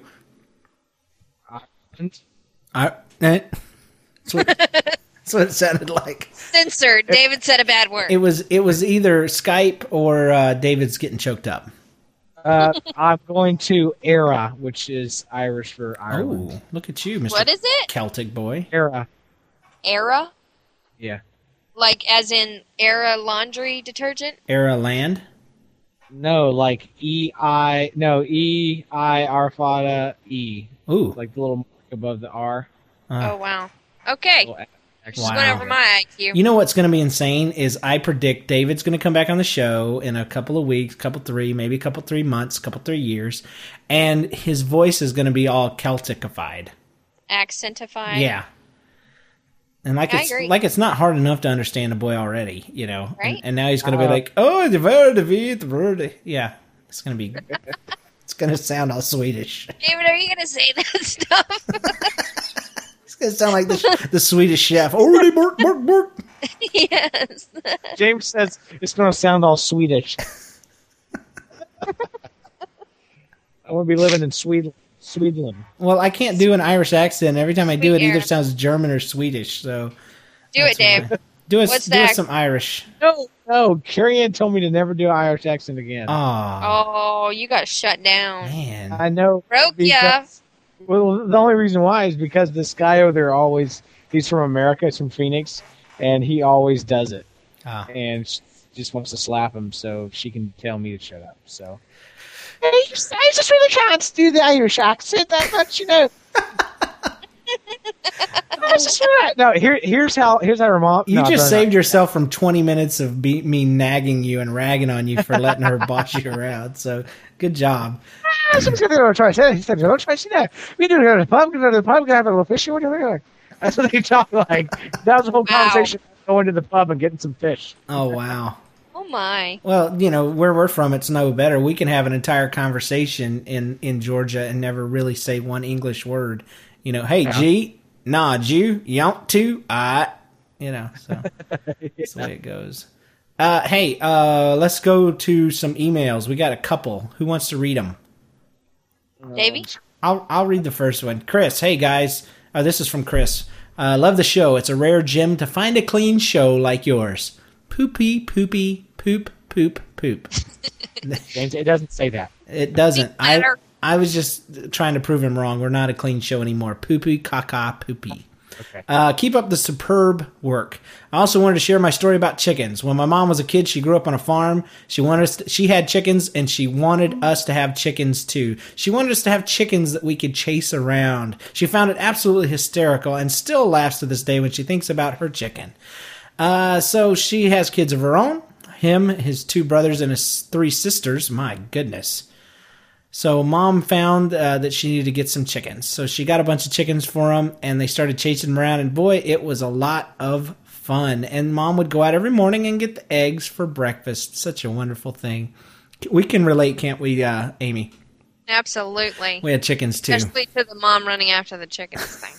[SPEAKER 2] I, eh, that's, what, that's what it sounded like.
[SPEAKER 4] censored. David said a bad word.
[SPEAKER 2] It was it was either Skype or uh, David's getting choked up.
[SPEAKER 3] Uh, I'm going to Era, which is Irish for Ireland.
[SPEAKER 2] Oh, look at you, Mister
[SPEAKER 4] What is it?
[SPEAKER 2] Celtic boy.
[SPEAKER 3] Era.
[SPEAKER 4] Era?
[SPEAKER 3] Yeah.
[SPEAKER 4] Like as in Era laundry detergent?
[SPEAKER 2] Era land.
[SPEAKER 3] No, like E I. No, E I R fada E.
[SPEAKER 2] Ooh,
[SPEAKER 3] Like the little mark above the R.
[SPEAKER 2] uh,
[SPEAKER 4] Oh wow. Okay.
[SPEAKER 3] Little X.
[SPEAKER 4] Just
[SPEAKER 2] Wow.
[SPEAKER 4] went over my I Q.
[SPEAKER 2] you know what's going to be insane is I predict David's going to come back on the show in a couple of weeks, couple three, maybe a couple three months, couple three years, and his voice is going to be all Celticified.
[SPEAKER 4] Accentified.
[SPEAKER 2] Yeah. And like
[SPEAKER 4] I
[SPEAKER 2] it's
[SPEAKER 4] agree.
[SPEAKER 2] like it's not hard enough to understand a boy already, you know.
[SPEAKER 4] Right.
[SPEAKER 2] And, and now he's going to be
[SPEAKER 3] Uh,
[SPEAKER 2] like, "Oh, the word of it, the word." Yeah, it's going to be. It's going to sound all Swedish.
[SPEAKER 4] David, are you gonna say that stuff?
[SPEAKER 2] It's going to sound like the, the Swedish chef. Already, bork, bork, bork.
[SPEAKER 4] Yes.
[SPEAKER 3] James says it's going to sound all Swedish. I want to be living in Sweden. Sweden.
[SPEAKER 2] Well, I can't do an Irish accent. Every time I do it, it
[SPEAKER 4] Sweet
[SPEAKER 2] either
[SPEAKER 4] air.
[SPEAKER 2] sounds German or Swedish. So
[SPEAKER 4] Do it, Dave.
[SPEAKER 2] do us,
[SPEAKER 4] What's
[SPEAKER 2] do us
[SPEAKER 4] that?
[SPEAKER 2] some Irish.
[SPEAKER 3] No, no. Carrie Ann told me to never do an Irish accent again.
[SPEAKER 2] Oh,
[SPEAKER 4] Oh, you got shut down.
[SPEAKER 2] man.
[SPEAKER 3] I know.
[SPEAKER 4] Broke ya.
[SPEAKER 3] because- Well, the only reason why is because this guy over there always, he's from America, he's from Phoenix, and he always does it.
[SPEAKER 2] Ah.
[SPEAKER 3] And she just wants to slap him so she can tell me to shut up. So I just, I just really can't do the Irish accent that much, you know. I just really- no, here, here's how here's how her mom.
[SPEAKER 2] You
[SPEAKER 3] no,
[SPEAKER 2] just
[SPEAKER 3] no,
[SPEAKER 2] saved
[SPEAKER 3] no.
[SPEAKER 2] yourself from twenty minutes of be- me nagging you and ragging on you for letting her boss you around. So good job.
[SPEAKER 3] I was just gonna go try. He said, "Don't try to that. We do go to the pub. Go to the pub. Go have a little fish. What are you doing?" That's what they talk like. That was the whole
[SPEAKER 4] Wow.
[SPEAKER 3] conversation. Going to the pub and getting some fish.
[SPEAKER 2] Oh, wow.
[SPEAKER 4] Oh my.
[SPEAKER 2] Well, you know, where we're from, it's no better. We can have an entire conversation in, in Georgia and never really say one English word. You know, hey, G, nah, Jew, you want to? I, you know, so that's the way it goes. Uh, hey, uh, let's go to some emails. We got a couple. Who wants to read them?
[SPEAKER 4] Davey?
[SPEAKER 2] I'll I'll read the first one. Chris, hey guys. Oh, this is from Chris. Uh, love the show. It's a rare gem to find a clean show like yours. Poopy, poopy, poop, poop, poop.
[SPEAKER 3] James, it doesn't say that.
[SPEAKER 2] It doesn't. I
[SPEAKER 4] Better.
[SPEAKER 2] I was just trying to prove him wrong. We're not a clean show anymore. Poopy, caca, poopy.
[SPEAKER 3] Okay.
[SPEAKER 2] Uh, keep up the superb work. I also wanted to share my story about chickens. When my mom was a kid, she grew up on a farm. She wanted us to, she had chickens, and she wanted us to have chickens too. She wanted us to have chickens that we could chase around. She found it absolutely hysterical and still laughs to this day when she thinks about her chicken. Uh, so she has kids of her own. Him, his two brothers, and his three sisters. My goodness. So mom found uh, that she needed to get some chickens. So she got a bunch of chickens for them, and they started chasing them around. And boy, it was a lot of fun. And mom would go out every morning and get the eggs for breakfast. Such a wonderful thing. We can relate, can't we, uh, Amy?
[SPEAKER 4] Absolutely.
[SPEAKER 2] We had chickens too.
[SPEAKER 4] Especially to the mom running after the chickens thing.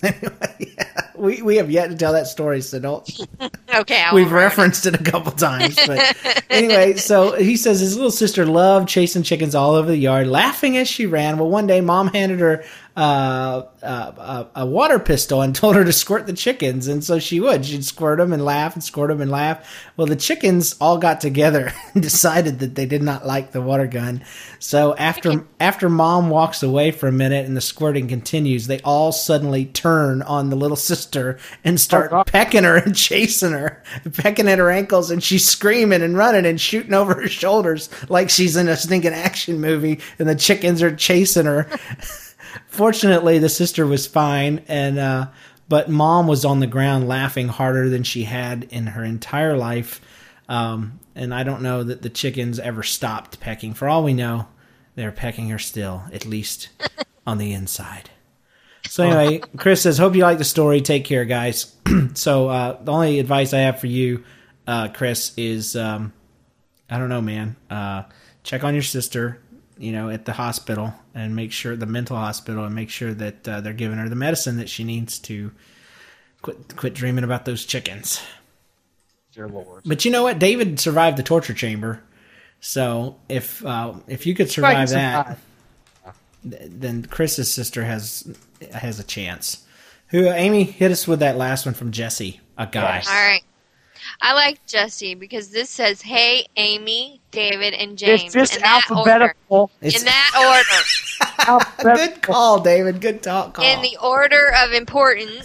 [SPEAKER 2] Yeah, we we have yet to tell that story, so don't.
[SPEAKER 4] Okay, I
[SPEAKER 2] We've
[SPEAKER 4] won't ruin it.
[SPEAKER 2] referenced it a couple times, but anyway. So he says his little sister loved chasing chickens all over the yard, laughing as she ran. Well, one day, mom handed her uh, uh, a, a water pistol and told her to squirt the chickens, and so she would. She'd squirt them and laugh, and squirt them and laugh. Well, the chickens all got together and decided that they did not like the water gun. So after after mom walks away for a minute and the squirting continues, they all suddenly turn on the little sister and start
[SPEAKER 3] Oh, God.
[SPEAKER 2] pecking her and chasing her, pecking at her ankles, and she's screaming and running and shooting over her shoulders like she's in a stinking action movie, and the chickens are chasing her. Fortunately, the sister was fine, and uh, but mom was on the ground laughing harder than she had in her entire life. Um, and I don't know that the chickens ever stopped pecking. For all we know, they're pecking her still, at least on the inside. So anyway, Chris says, hope you like the story. Take care, guys. So uh, the only advice I have for you, uh, Chris, is, um, I don't know, man. Uh, check on your sister, you know, at the hospital, and make sure, the mental hospital, and make sure that uh, they're giving her the medicine that she needs to quit quit dreaming about those chickens.
[SPEAKER 3] Dear Lord.
[SPEAKER 2] But you know what? David survived the torture chamber. So if uh, if you could survive
[SPEAKER 3] Right,
[SPEAKER 2] that,
[SPEAKER 3] survive.
[SPEAKER 2] th- then Chris's sister has has a chance. Who, Amy, hit us with that last one from Jesse, a guy.
[SPEAKER 3] Yes.
[SPEAKER 4] All right. I like Jesse because this says, "Hey, Amy, David, and James."
[SPEAKER 3] It's just
[SPEAKER 4] in that
[SPEAKER 3] alphabetical.
[SPEAKER 2] It's-
[SPEAKER 4] Order. In that order.
[SPEAKER 3] alphabetical.
[SPEAKER 2] Good call, David. Good talk call.
[SPEAKER 4] In the order of importance.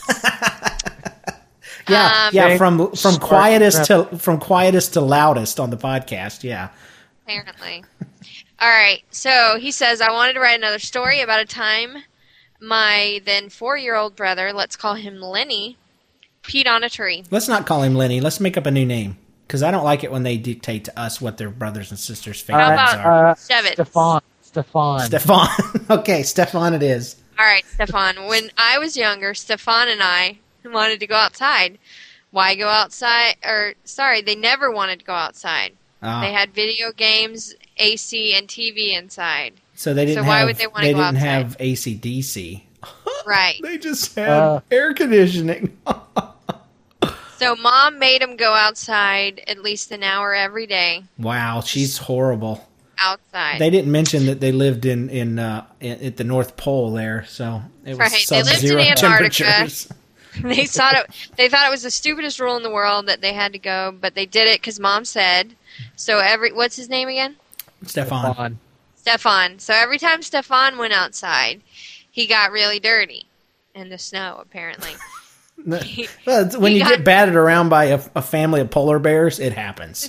[SPEAKER 2] yeah,
[SPEAKER 4] um,
[SPEAKER 2] yeah.
[SPEAKER 3] Okay.
[SPEAKER 2] From from
[SPEAKER 3] Start
[SPEAKER 2] quietest
[SPEAKER 3] prep.
[SPEAKER 2] to from quietest to loudest on the podcast. Yeah.
[SPEAKER 4] Apparently. All right. So he says, I wanted to write another story about a time my then four-year-old brother, let's call him Lenny, peed on a tree.
[SPEAKER 2] Let's not call him Lenny. Let's make up a new name, because I don't like it when they dictate to us what their brothers and sisters'
[SPEAKER 4] How
[SPEAKER 2] favorite
[SPEAKER 4] about-
[SPEAKER 2] names are.
[SPEAKER 3] Uh,
[SPEAKER 4] Stefan.
[SPEAKER 3] Stefan. Stefan.
[SPEAKER 2] Stefan. Okay, Stefan it is.
[SPEAKER 4] All right, Stefan. When I was younger, Stefan and I wanted to go outside. Why go outside? Or, sorry, they never wanted to go outside.
[SPEAKER 2] Ah.
[SPEAKER 4] They had video games, A C, and T V inside.
[SPEAKER 2] So they didn't
[SPEAKER 4] So why
[SPEAKER 2] have,
[SPEAKER 4] would they wanna
[SPEAKER 2] they
[SPEAKER 4] go
[SPEAKER 2] didn't
[SPEAKER 4] outside?
[SPEAKER 2] have A C D C.
[SPEAKER 4] Right.
[SPEAKER 2] They just had
[SPEAKER 3] Uh.
[SPEAKER 2] air conditioning.
[SPEAKER 4] So mom made him go outside at least an hour every day.
[SPEAKER 2] Wow, she's horrible.
[SPEAKER 4] Outside.
[SPEAKER 2] They didn't mention that they lived in in, uh, in at the North Pole there, so it was
[SPEAKER 4] Right, they lived in
[SPEAKER 2] sub-zero
[SPEAKER 4] Antarctica.
[SPEAKER 2] temperatures.
[SPEAKER 4] They thought it. They thought it was the stupidest rule in the world that they had to go, but they did it because mom said. So every what's his name again?
[SPEAKER 2] Stefan.
[SPEAKER 3] Stefan.
[SPEAKER 4] Stefan. So every time Stefan went outside, he got really dirty in the snow. Apparently,
[SPEAKER 2] Well, it's- when
[SPEAKER 4] He
[SPEAKER 2] you
[SPEAKER 4] got-
[SPEAKER 2] get battered around by a, a family of polar bears, it happens.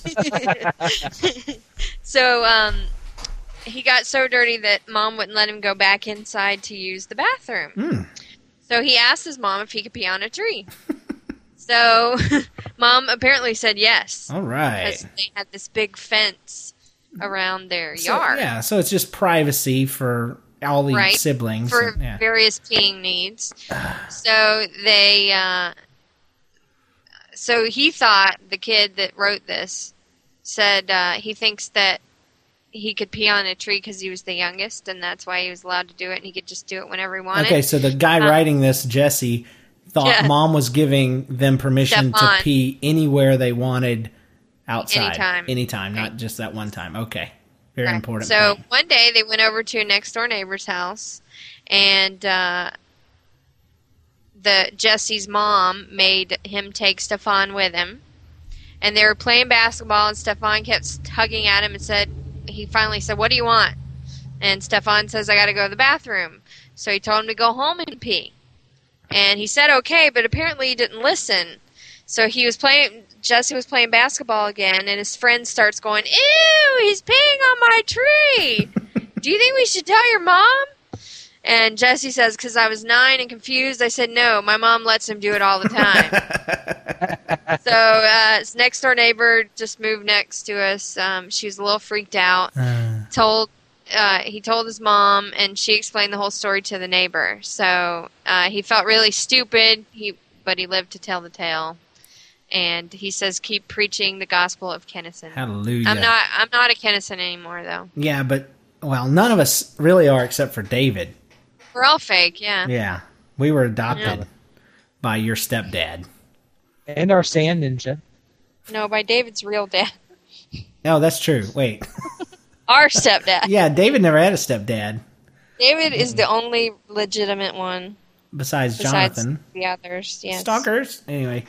[SPEAKER 4] so um, he got so dirty that mom wouldn't let him go back inside to use the bathroom.
[SPEAKER 2] Hmm.
[SPEAKER 4] So he asked his mom if he could pee on a tree. So mom apparently said yes.
[SPEAKER 2] All right.
[SPEAKER 4] Because they had this big fence around their
[SPEAKER 2] So,
[SPEAKER 4] yard
[SPEAKER 2] yeah, so it's just privacy for all the
[SPEAKER 4] Right.
[SPEAKER 2] siblings.
[SPEAKER 4] for
[SPEAKER 2] and- yeah.
[SPEAKER 4] various peeing needs. So they, uh, so he thought, the kid that wrote this said uh, he thinks that he could pee on a tree because he was the youngest, and that's why he was allowed to do it, and he could just do it whenever he wanted.
[SPEAKER 2] Okay, so the guy
[SPEAKER 4] Um,
[SPEAKER 2] writing this, Jesse, thought
[SPEAKER 4] Yeah.
[SPEAKER 2] mom was giving them permission to
[SPEAKER 4] Stefan.
[SPEAKER 2] pee anywhere they wanted outside.
[SPEAKER 4] Anytime.
[SPEAKER 2] Anytime, not
[SPEAKER 4] Right.
[SPEAKER 2] just that one time. Okay. Very
[SPEAKER 4] Right.
[SPEAKER 2] important.
[SPEAKER 4] So
[SPEAKER 2] point.
[SPEAKER 4] one day they went over to a next door neighbor's house, and uh, the Jesse's mom made him take Stefan with him. And they were playing basketball, and Stefan kept tugging at him and said, he finally said, "What do you want?" And Stefan says, "I got to go to the bathroom." So he told him to go home and pee. And he said okay, but apparently he didn't listen. So he was playing, Jesse was playing basketball again, and his friend starts going, "Ew, he's peeing on my tree. Do you think we should tell your mom?" And Jesse says, "Because I was nine and confused, I said no. My mom lets him do it all the time." So uh, his next door neighbor just moved next to us. Um, she was a little freaked out.
[SPEAKER 2] Uh.
[SPEAKER 4] Told uh, he told his mom, and she explained the whole story to the neighbor. So uh, he felt really stupid. He but he lived to tell the tale. And he says, "Keep preaching the gospel of Kennison."
[SPEAKER 2] Hallelujah.
[SPEAKER 4] I'm not. I'm not a Kennison anymore, though.
[SPEAKER 2] Yeah, but well, none of us really are except for David.
[SPEAKER 4] We're all fake, yeah.
[SPEAKER 2] Yeah, we were adopted
[SPEAKER 4] Yeah.
[SPEAKER 2] by your stepdad.
[SPEAKER 3] And our sand ninja.
[SPEAKER 4] No, by David's real dad.
[SPEAKER 2] Oh, that's true. Wait.
[SPEAKER 4] Our stepdad.
[SPEAKER 2] Yeah, David never had a stepdad
[SPEAKER 4] David is the only legitimate one
[SPEAKER 2] besides,
[SPEAKER 4] besides
[SPEAKER 2] Jonathan.
[SPEAKER 4] the others. Yes.
[SPEAKER 2] Stalkers. Anyway.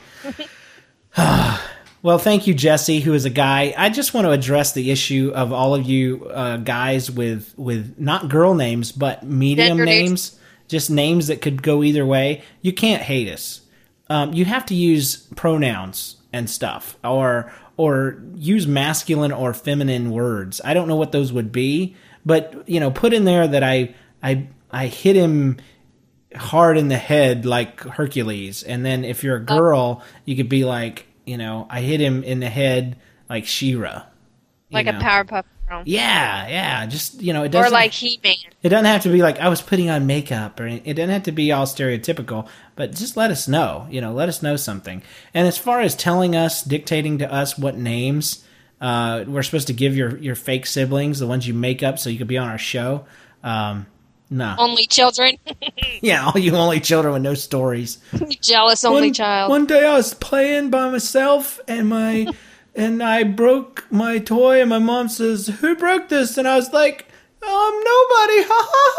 [SPEAKER 2] Well, thank you, Jesse, who is a guy. I just want to address the issue of all of you uh, guys with, with not girl names, but medium
[SPEAKER 4] Gender names.
[SPEAKER 2] names, just names that could go either way. You can't hate us. Um, you have to use pronouns and stuff, or or use masculine or feminine words. I don't know what those would be, but you know, put in there that I I I hit him hard in the head like Hercules, and then if you're a girl, you could be like, you know, I hit him in the head like She-Ra.
[SPEAKER 4] Like
[SPEAKER 2] know.
[SPEAKER 4] a Powerpuff Girl.
[SPEAKER 2] Yeah, yeah. Just, you know, it doesn't.
[SPEAKER 4] Or like He-Man.
[SPEAKER 2] It doesn't have to be like I was putting on makeup, or it doesn't have to be all stereotypical. But just let us know. You know, let us know something. And as far as telling us, dictating to us what names uh, we're supposed to give your your fake siblings, the ones you make up so you could be on our show. Um, no.
[SPEAKER 4] Only children.
[SPEAKER 2] Yeah, all you only children with no stories.
[SPEAKER 4] Jealous only
[SPEAKER 2] one,
[SPEAKER 4] child.
[SPEAKER 2] One day I was playing by myself, and my and I broke my toy, and my mom says, "Who broke this?" And I was like, "Um, nobody." Ha ha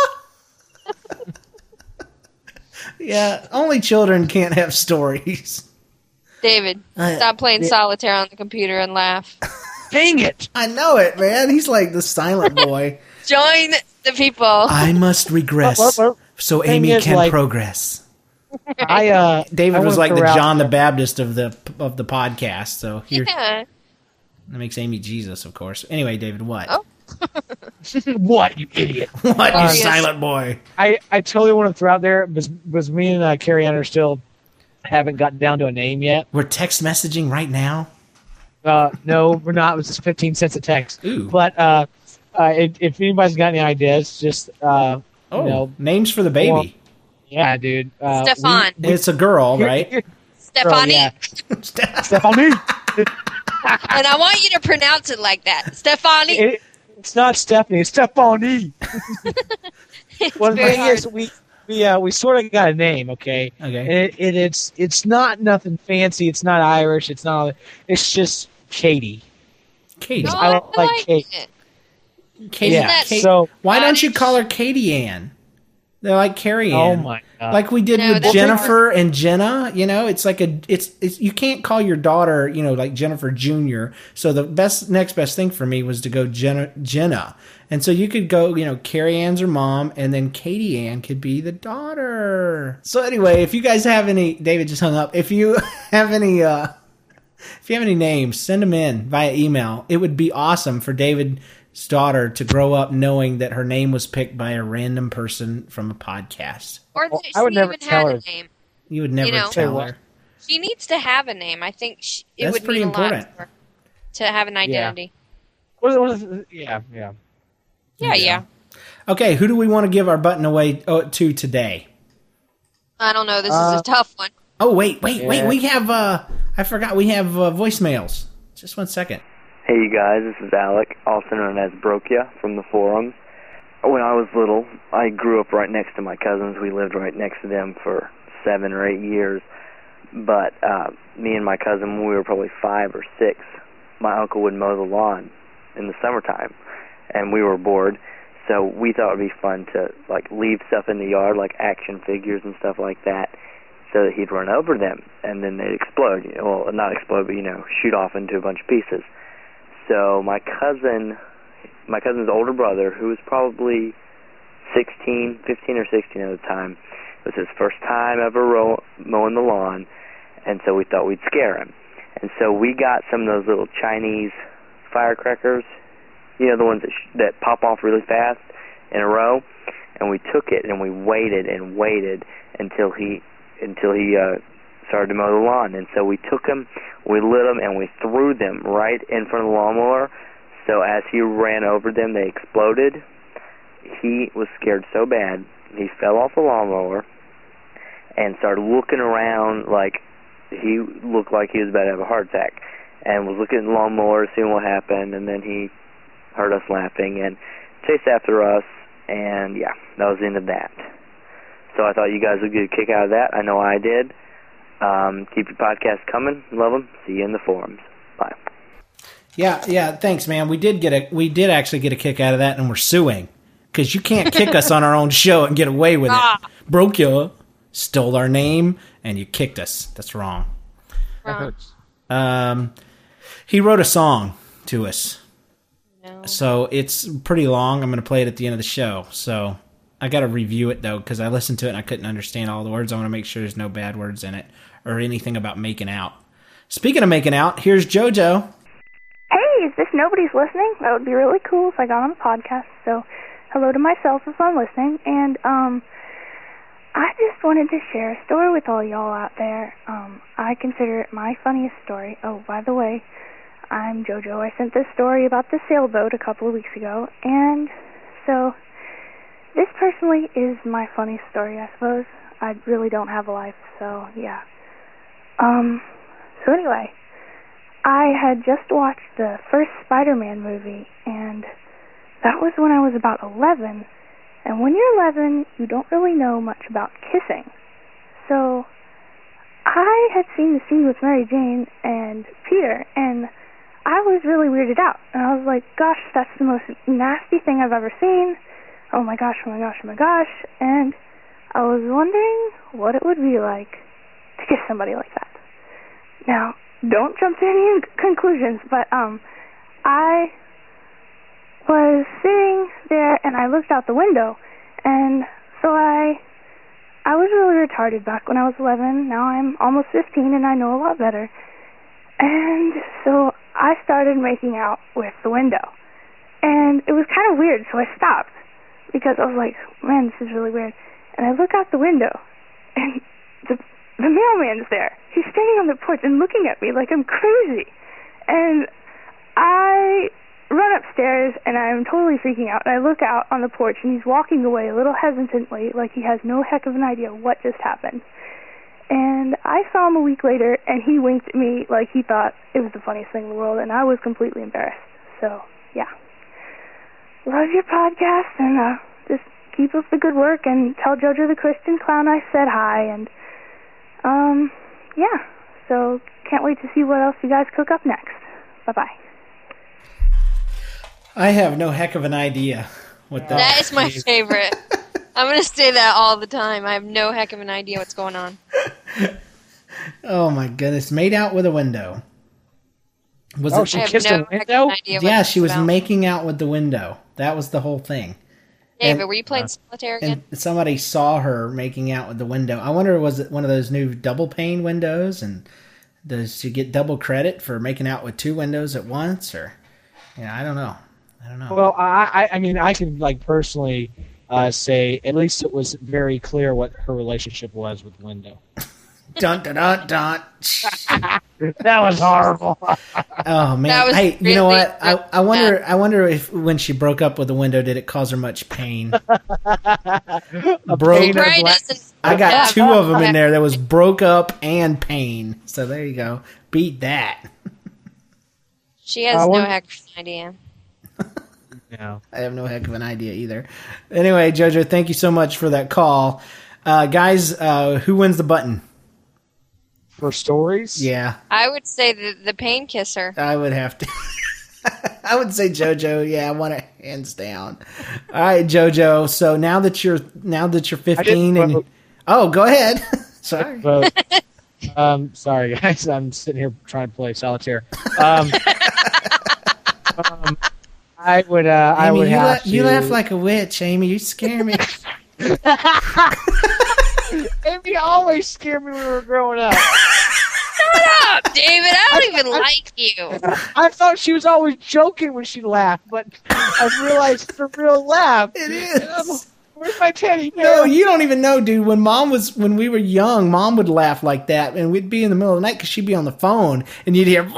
[SPEAKER 2] ha. Yeah, only children can't have stories.
[SPEAKER 4] David,
[SPEAKER 2] I-
[SPEAKER 4] stop playing
[SPEAKER 2] yeah.
[SPEAKER 4] solitaire on the computer and laugh.
[SPEAKER 3] Dang it!
[SPEAKER 2] I know it, man. He's like the silent boy.
[SPEAKER 4] Join the people.
[SPEAKER 2] I must regress
[SPEAKER 3] Well, well, well,
[SPEAKER 2] so
[SPEAKER 3] thing
[SPEAKER 2] Amy
[SPEAKER 3] is,
[SPEAKER 2] can
[SPEAKER 3] like-
[SPEAKER 2] progress.
[SPEAKER 3] I uh,
[SPEAKER 2] David
[SPEAKER 3] I
[SPEAKER 2] was
[SPEAKER 3] wanna
[SPEAKER 2] like the
[SPEAKER 3] throw out
[SPEAKER 2] John the
[SPEAKER 3] there-
[SPEAKER 2] Baptist of the of the podcast. So here,
[SPEAKER 4] Yeah.
[SPEAKER 2] that makes Amy Jesus, of course. Anyway, David, what?
[SPEAKER 4] Oh.
[SPEAKER 3] What, you idiot?
[SPEAKER 2] What, you
[SPEAKER 4] Uh,
[SPEAKER 2] silent boy?
[SPEAKER 3] I, I totally want to throw out there was was me and uh, Carrie Ann are still haven't gotten down to a name yet.
[SPEAKER 2] We're text messaging right now.
[SPEAKER 3] Uh, no, we're not. It was just fifteen cents a text.
[SPEAKER 2] Ooh.
[SPEAKER 3] But uh, uh, if, if anybody's got any ideas, just uh,
[SPEAKER 2] Oh,
[SPEAKER 3] you know,
[SPEAKER 2] names for the baby.
[SPEAKER 3] Well, yeah, dude. Uh,
[SPEAKER 4] Stefan.
[SPEAKER 3] we- we-
[SPEAKER 2] It's a girl, right?
[SPEAKER 4] Stephanie.
[SPEAKER 3] yeah. Stephanie.
[SPEAKER 4] And I want you to pronounce it like that. Stephanie.
[SPEAKER 3] It, it's not Stephanie. It's Stephanie.
[SPEAKER 4] It's
[SPEAKER 3] Well, the
[SPEAKER 4] very
[SPEAKER 3] thing
[SPEAKER 4] hard.
[SPEAKER 3] is, we we uh, we sort of got a name, okay?
[SPEAKER 2] Okay.
[SPEAKER 3] And it, it it's it's not nothing fancy. It's not Irish. It's not. It's just Katie.
[SPEAKER 2] Katie.
[SPEAKER 4] Oh,
[SPEAKER 3] I
[SPEAKER 4] I,
[SPEAKER 3] don't like
[SPEAKER 4] like
[SPEAKER 3] cake.
[SPEAKER 4] it.
[SPEAKER 2] Katie.
[SPEAKER 3] Yeah.
[SPEAKER 4] that
[SPEAKER 2] Kate-
[SPEAKER 3] So,
[SPEAKER 2] Why don't you
[SPEAKER 4] Scottish?
[SPEAKER 2] call her Katie Ann? They're like Carrie
[SPEAKER 3] oh
[SPEAKER 2] Ann.
[SPEAKER 3] my god.
[SPEAKER 2] Like we did
[SPEAKER 4] No,
[SPEAKER 2] with
[SPEAKER 4] that's
[SPEAKER 2] Jennifer and Jenna, you know, it's like a, it's, it's, you can't call your daughter, you know, like Jennifer Junior So the best, next best thing for me was to go Jenna, Jenna. And so you could go, you know, Carrie Ann's her mom, and then Katie Ann could be the daughter. So anyway, if you guys have any, David just hung up. If you have any, uh, if you have any names, send them in via email. It would be awesome for David's daughter to grow up knowing that her name was picked by a random person from a podcast.
[SPEAKER 4] Or
[SPEAKER 3] Well,
[SPEAKER 4] that
[SPEAKER 3] I would
[SPEAKER 4] she
[SPEAKER 3] never
[SPEAKER 4] even
[SPEAKER 3] tell
[SPEAKER 4] had
[SPEAKER 3] her.
[SPEAKER 4] a name.
[SPEAKER 2] You would never
[SPEAKER 4] You know.
[SPEAKER 2] tell
[SPEAKER 3] Say
[SPEAKER 2] her.
[SPEAKER 4] She needs to have a name. I think she, it
[SPEAKER 2] That's
[SPEAKER 4] would
[SPEAKER 2] pretty
[SPEAKER 4] mean
[SPEAKER 2] important.
[SPEAKER 4] a lot to her to have an identity.
[SPEAKER 3] What, what is, yeah, yeah.
[SPEAKER 4] Yeah, yeah.
[SPEAKER 2] Okay, who do we want to give our button away oh, to today?
[SPEAKER 4] I don't know. This is
[SPEAKER 3] Uh,
[SPEAKER 4] a tough one.
[SPEAKER 2] Oh, wait, wait, wait.
[SPEAKER 3] Yeah.
[SPEAKER 2] We have, uh, I forgot, we have uh, voicemails. Just one second.
[SPEAKER 6] Hey you guys, this is Alec, also known as Brokia from the forums. When I was little, I grew up right next to my cousins. We lived right next to them for seven or eight years. But uh, me and my cousin, when we were probably five or six, my uncle would mow the lawn in the summertime, and we were bored. So we thought it would be fun to like leave stuff in the yard, like action figures and stuff like that, so that he'd run over them and then they'd explode. You know, well, not explode, but you know, shoot off into a bunch of pieces. So my cousin, my cousin's older brother, who was probably sixteen, fifteen or sixteen at the time, it was his first time ever ro- mowing the lawn, and so we thought we'd scare him. And so we got some of those little Chinese firecrackers, you know, the ones that, sh- that pop off really fast in a row, and we took it and we waited and waited until he until he uh, started to mow the lawn. And so we took them, we lit them, and we threw them right in front of the lawnmower. So as he ran over them, they exploded. He was scared so bad, he fell off the lawnmower and started looking around like he looked like he was about to have a heart attack, and was looking at the lawnmower, seeing what happened, and then he heard us laughing and chased after us, and yeah, that was the end of that. So I thought you guys would get a kick out of that. I know I did. Um, keep your podcast coming. Love them. See you in the forums. Bye.
[SPEAKER 2] Yeah, yeah. Thanks, man. We did get a we did actually get a kick out of that, and we're suing because you can't kick us on our own show and get away with
[SPEAKER 4] Ah.
[SPEAKER 2] it. Broke you, stole our name, and you kicked us. That's wrong.
[SPEAKER 3] That hurts.
[SPEAKER 2] Um, he wrote a song to us,
[SPEAKER 4] No.
[SPEAKER 2] so it's pretty long. I'm going to play it at the end of the show. So I got to review it though because I listened to it and I couldn't understand all the words. I want to make sure there's no bad words in it or anything about making out. Speaking of making out, here's JoJo.
[SPEAKER 7] Hey, is this Nobody's Listening? That would be really cool if I got on the podcast. So, hello to myself if I'm listening. And, um, I just wanted to share a story with all y'all out there. Um, I consider it my funniest story. Oh, by the way, I'm JoJo. I sent this story about the sailboat a couple of weeks ago. And so, this personally is my funniest story, I suppose. I really don't have a life, so, yeah. Um, so anyway, I had just watched the first Spider-Man movie, and that was when I was about eleven. And when you're eleven, you don't really know much about kissing. So I had seen the scene with Mary Jane and Peter, and I was really weirded out. And I was like, gosh, that's the most nasty thing I've ever seen. Oh my gosh, oh my gosh, oh my gosh. And I was wondering what it would be like to kiss somebody like that. Now, don't jump to any conclusions, but um, I was sitting there and I looked out the window, and so I I was really retarded back when I was eleven. Now I'm almost fifteen and I know a lot better. And so I started making out with the window, and it was kind of weird, so I stopped because I was like, man, this is really weird. And I look out the window, and the the mailman's there. He's standing on the porch and looking at me like I'm crazy. And I run upstairs, and I'm totally freaking out. And I look out on the porch, and he's walking away a little hesitantly, like he has no heck of an idea what just happened. And I saw him a week later, and he winked at me like he thought it was the funniest thing in the world, and I was completely embarrassed. So, yeah. Love your podcast, and uh, just keep up the good work, and tell JoJo the Christian Clown I said hi, and Um, yeah, so can't wait to see what else you guys cook up next. Bye-bye.
[SPEAKER 2] I have no heck of an idea what that,
[SPEAKER 4] That is my favorite. I'm going to say that all the time. I have no heck of an idea what's going on.
[SPEAKER 2] Oh my goodness, made out with a window. Was
[SPEAKER 3] Oh,
[SPEAKER 2] it?
[SPEAKER 3] she
[SPEAKER 4] I have
[SPEAKER 3] kissed
[SPEAKER 4] no
[SPEAKER 3] a
[SPEAKER 4] heck of
[SPEAKER 3] window?
[SPEAKER 4] an idea what
[SPEAKER 2] Yeah,
[SPEAKER 4] this
[SPEAKER 2] she
[SPEAKER 4] is
[SPEAKER 2] was
[SPEAKER 4] about.
[SPEAKER 2] making out with the window. That was the whole thing.
[SPEAKER 4] David,
[SPEAKER 2] and-
[SPEAKER 4] were you playing solitaire again?
[SPEAKER 2] And somebody saw her making out with the window. I wonder, was it one of those new double pane windows? And does she get double credit for making out with two windows at once? Or, yeah, I don't know. I don't know.
[SPEAKER 3] Well, I, I I mean, I can like personally uh, say at least it was very clear what her relationship was with Window.
[SPEAKER 2] Dun dun dun dun.
[SPEAKER 3] That was horrible.
[SPEAKER 2] Oh man!
[SPEAKER 4] That was
[SPEAKER 2] Hey, you know
[SPEAKER 4] really,
[SPEAKER 2] what? I,
[SPEAKER 4] really
[SPEAKER 2] I wonder.
[SPEAKER 4] bad.
[SPEAKER 2] I wonder if when she broke up with the window, did it cause her much pain? Broke.
[SPEAKER 3] pain.
[SPEAKER 4] Ray
[SPEAKER 3] black-
[SPEAKER 4] doesn't.
[SPEAKER 2] I got
[SPEAKER 4] Yeah.
[SPEAKER 2] two of them in there. That was broke up and pain. So there you go. Beat that.
[SPEAKER 4] She has
[SPEAKER 3] I
[SPEAKER 4] no
[SPEAKER 3] wonder-
[SPEAKER 4] heck of an idea.
[SPEAKER 3] No.
[SPEAKER 2] I have no heck of an idea either. Anyway, JoJo, thank you so much for that call, uh, guys. Uh, who wins the button?
[SPEAKER 3] For stories?
[SPEAKER 2] Yeah,
[SPEAKER 4] I would say the, the pain kisser.
[SPEAKER 2] I would have to. I would say JoJo. Yeah, I want it hands down. All right, JoJo. So now that you're now that you're fifteen, and you, oh, go ahead. Sorry.
[SPEAKER 3] Vote. Um, sorry, guys. I'm sitting here trying to play solitaire. Um, um, I would. Uh,
[SPEAKER 2] Amy,
[SPEAKER 3] I would
[SPEAKER 2] you,
[SPEAKER 3] have
[SPEAKER 2] la-
[SPEAKER 3] to...
[SPEAKER 2] you laugh like a witch, Amy. You scare me.
[SPEAKER 3] Amy always scared me when we were growing up.
[SPEAKER 4] Shut up, David. I don't even like you.
[SPEAKER 3] I thought she was always joking when she laughed, but I realized it's a real laugh.
[SPEAKER 2] It is.
[SPEAKER 3] Where's my teddy bear?
[SPEAKER 2] No, you don't even know, dude. When mom was, when we were young, mom would laugh like that, and we'd be in the middle of the night because she'd be on the phone, and you'd hear,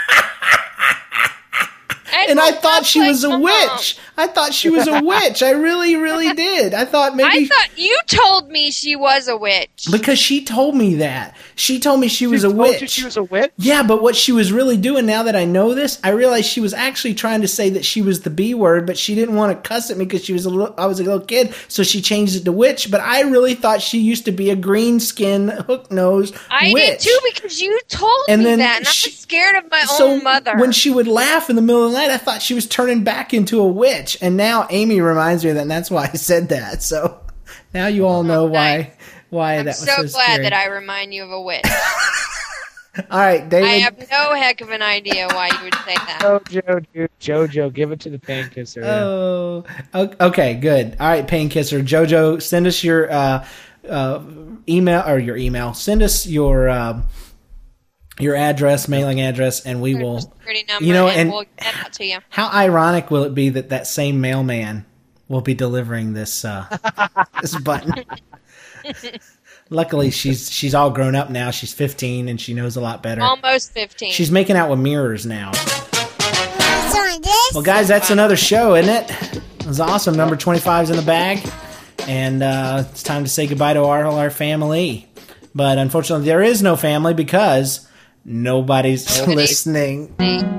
[SPEAKER 2] and I thought she was a witch. I thought she was a witch. I really, really did. I thought maybe.
[SPEAKER 4] I thought you told me she was a witch.
[SPEAKER 2] Because she told me that. She told me she,
[SPEAKER 3] She
[SPEAKER 2] was a
[SPEAKER 3] told
[SPEAKER 2] witch.
[SPEAKER 3] you she was a witch?
[SPEAKER 2] Yeah, but what she was really doing, now that I know this, I realized she was actually trying to say that she was the B word, but she didn't want to cuss at me because she was a little, I was a little kid, so she changed it to witch. But I really thought she used to be a green skin, hook nose
[SPEAKER 4] I
[SPEAKER 2] witch.
[SPEAKER 4] did too because you told
[SPEAKER 2] And
[SPEAKER 4] me
[SPEAKER 2] then
[SPEAKER 4] that, and
[SPEAKER 2] she-
[SPEAKER 4] I was scared of my
[SPEAKER 2] So
[SPEAKER 4] own mother.
[SPEAKER 2] when she would laugh in the middle of the night, I thought she was turning back into a witch. And now Amy reminds me of that, and that's why I said that. So now you all know why
[SPEAKER 4] nice.
[SPEAKER 2] why
[SPEAKER 4] I'm
[SPEAKER 2] that was
[SPEAKER 4] so,
[SPEAKER 2] so
[SPEAKER 4] glad
[SPEAKER 2] scary.
[SPEAKER 4] that I remind you of a witch.
[SPEAKER 2] All right, David.
[SPEAKER 4] I have no heck of an idea why you would say that.
[SPEAKER 3] Jojo, dude. Jojo, give it to the pain kisser. yeah.
[SPEAKER 2] Oh, o- okay, good. All right, Pain Kisser. JoJo, send us your uh, uh, email, or your email. Send us your um, your address, mailing address, and we will.
[SPEAKER 4] Security number,
[SPEAKER 2] You know,
[SPEAKER 4] and,
[SPEAKER 2] and
[SPEAKER 4] we'll get that out to you.
[SPEAKER 2] how ironic will it be that that same mailman will be delivering this uh, this button? Luckily, she's she's all grown up now. She's fifteen and she knows a lot better.
[SPEAKER 4] Almost fifteen.
[SPEAKER 2] She's making out with mirrors now. Well, guys, that's another show, isn't it? It was awesome. Number twenty-five is in the bag. And uh, it's time to say goodbye to our, our family. But unfortunately, there is no family because nobody's listening.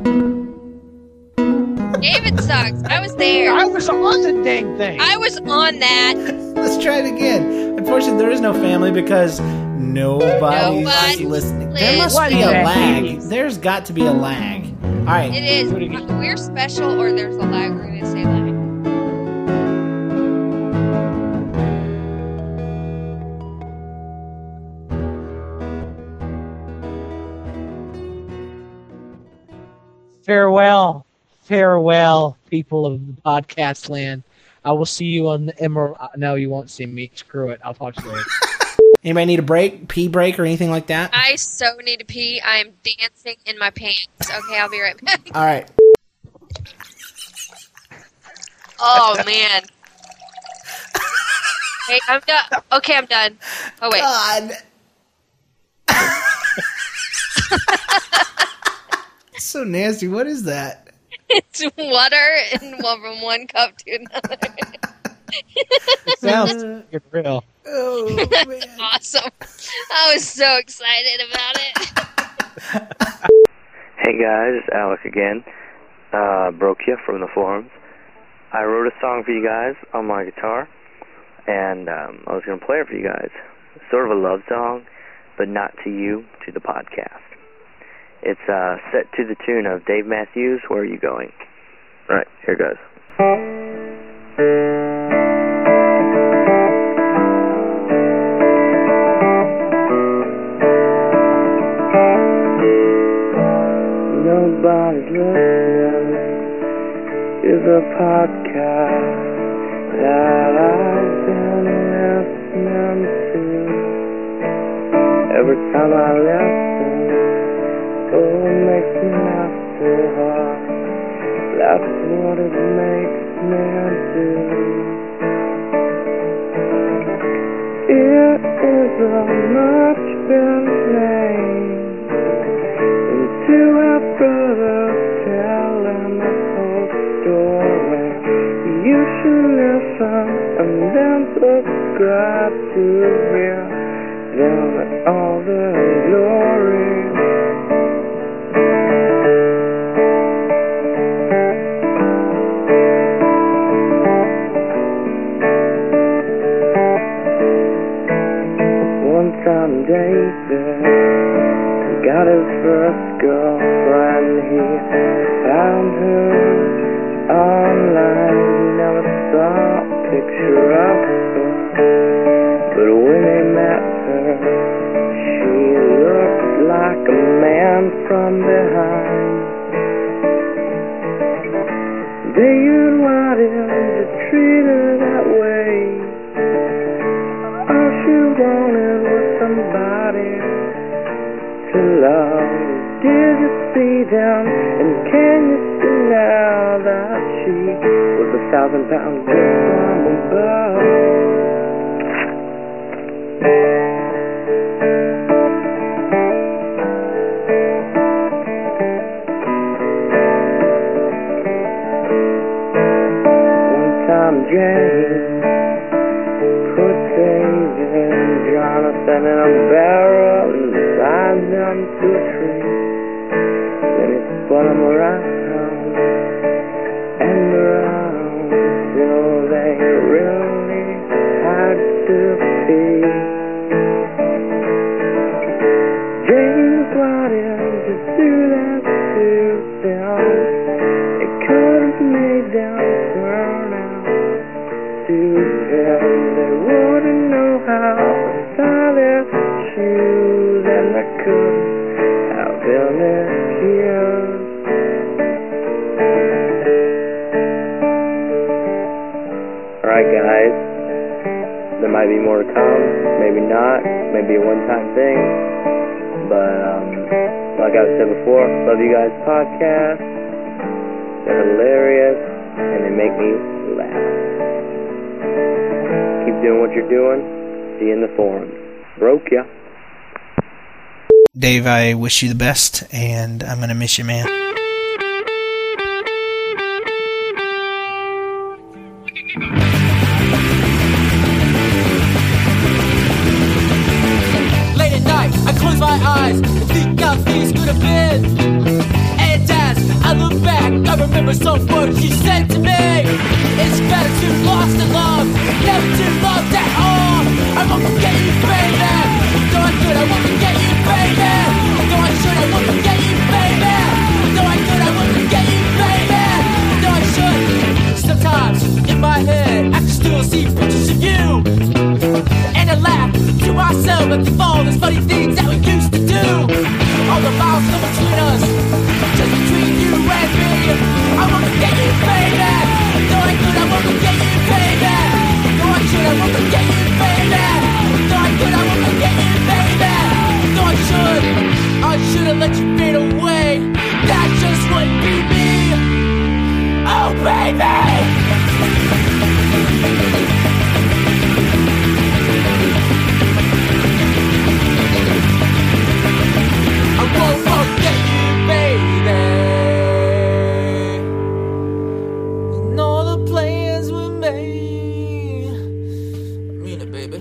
[SPEAKER 4] David sucks. I was there.
[SPEAKER 3] I was on the dang thing.
[SPEAKER 4] I was on that.
[SPEAKER 2] Let's try it again. Unfortunately, there is no family because nobody's
[SPEAKER 4] Nobody's
[SPEAKER 2] listening. There must
[SPEAKER 3] listening.
[SPEAKER 2] be a
[SPEAKER 3] What the
[SPEAKER 2] lag.
[SPEAKER 3] heck?
[SPEAKER 2] There's got to be a lag. All right.
[SPEAKER 4] It is. We're special, or there's a lag. We're going to say lag.
[SPEAKER 3] Farewell. Farewell, people of the podcast land. I will see you on the Emerald. No, you won't see me. Screw it. I'll talk to you later.
[SPEAKER 2] Anybody need a break, pee break, or anything like that?
[SPEAKER 4] I so need to pee. I am dancing in my pants. Okay, I'll be right back.
[SPEAKER 2] All right.
[SPEAKER 4] Oh, man. Hey, I'm done. Okay, I'm done. Oh, wait.
[SPEAKER 2] God. So nasty. What is that?
[SPEAKER 4] It's water and one from one cup to another.
[SPEAKER 3] It sounds like real.
[SPEAKER 2] Oh, man.
[SPEAKER 4] Awesome. I was so excited about it.
[SPEAKER 6] Hey guys, it's Alec again. Uh, Brokia from the forums. I wrote a song for you guys on my guitar, and um, I was going to play it for you guys. It's sort of a love song, but not to you, to the podcast. It's uh, set to the tune of Dave Matthews, Where Are You Going? All right, here it goes. Nobody's listening is a podcast that I've been listening to. Every time I listen, oh, it makes me laugh so hard. That's what it makes me do. It is a much better name to our brother telling the whole story. You should listen and then subscribe to hear them in all their glory. One time David got his first first girlfriend, he found her online. He never saw a picture of her, but when he met her, she looked like a man from behind. They would want him to treat her that way. All she wanted was somebody to love. Did you see them? And can you see now that she was a thousand pounds from above? Jane put David and Jonathan in a barrel and tied them to a tree. Then he spun them around and around till they really had to pee. James wanted to do that to them. It could have made them turn out. To them, they wouldn't know how to tie their shoes, and they couldn't have been accused. Alright guys, there might be more to come, maybe not, maybe a one-time thing, but um, like I've said before, love you guys' podcast. They're hilarious, and they make me laugh. Keep doing what you're doing. See you in the forums. Broke ya.
[SPEAKER 2] Dave, I wish you the best, and I'm going to miss you, man.
[SPEAKER 8] Late at night, I close my eyes and think how things could have been. And as I look back, I remember some words you said to me. It's better to lost in love, never to love at all. I won't forget you, baby. Though I could, I won't forget you, baby. Though I should, I won't forget you, baby. Though I could, I won't forget you, baby. Though I should. Sometimes in my head, I can still see pictures of you, and I laugh to myself at all those funny things that we used to do. All the miles come between us, just between you and me. I won't forget you, baby. Though I could, I won't forget you, baby. Though I should, I won't forget you, baby. Though I could, I won't forget you, baby. Though I should, I should have let you fade away. That just wouldn't be me. Oh, baby. I won't forget you, baby. And all the plans we made. I mean it, baby.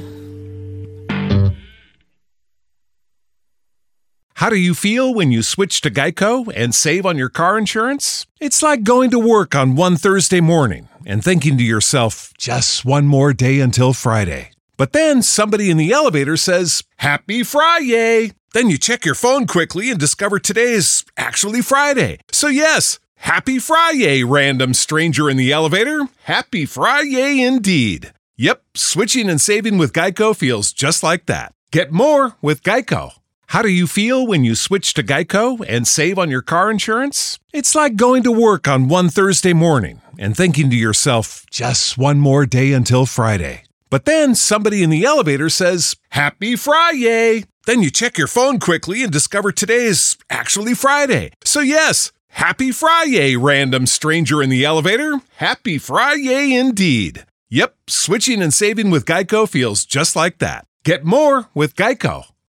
[SPEAKER 1] How do you feel when you switch to Geico and save on your car insurance? It's like going to work on one Thursday morning and thinking to yourself, just one more day until Friday. But then somebody in the elevator says, Happy Friday! Then you check your phone quickly and discover today is actually Friday. So yes, Happy Friday, random stranger in the elevator. Happy Friday indeed. Yep, switching and saving with Geico feels just like that. Get more with Geico. How do you feel when you switch to Geico and save on your car insurance? It's like going to work on one Thursday morning and thinking to yourself, just one more day until Friday. But then somebody in the elevator says, Happy Friday! Then you check your phone quickly and discover today is actually Friday. So yes, Happy Friday, random stranger in the elevator. Happy Friday indeed. Yep, switching and saving with Geico feels just like that. Get more with Geico.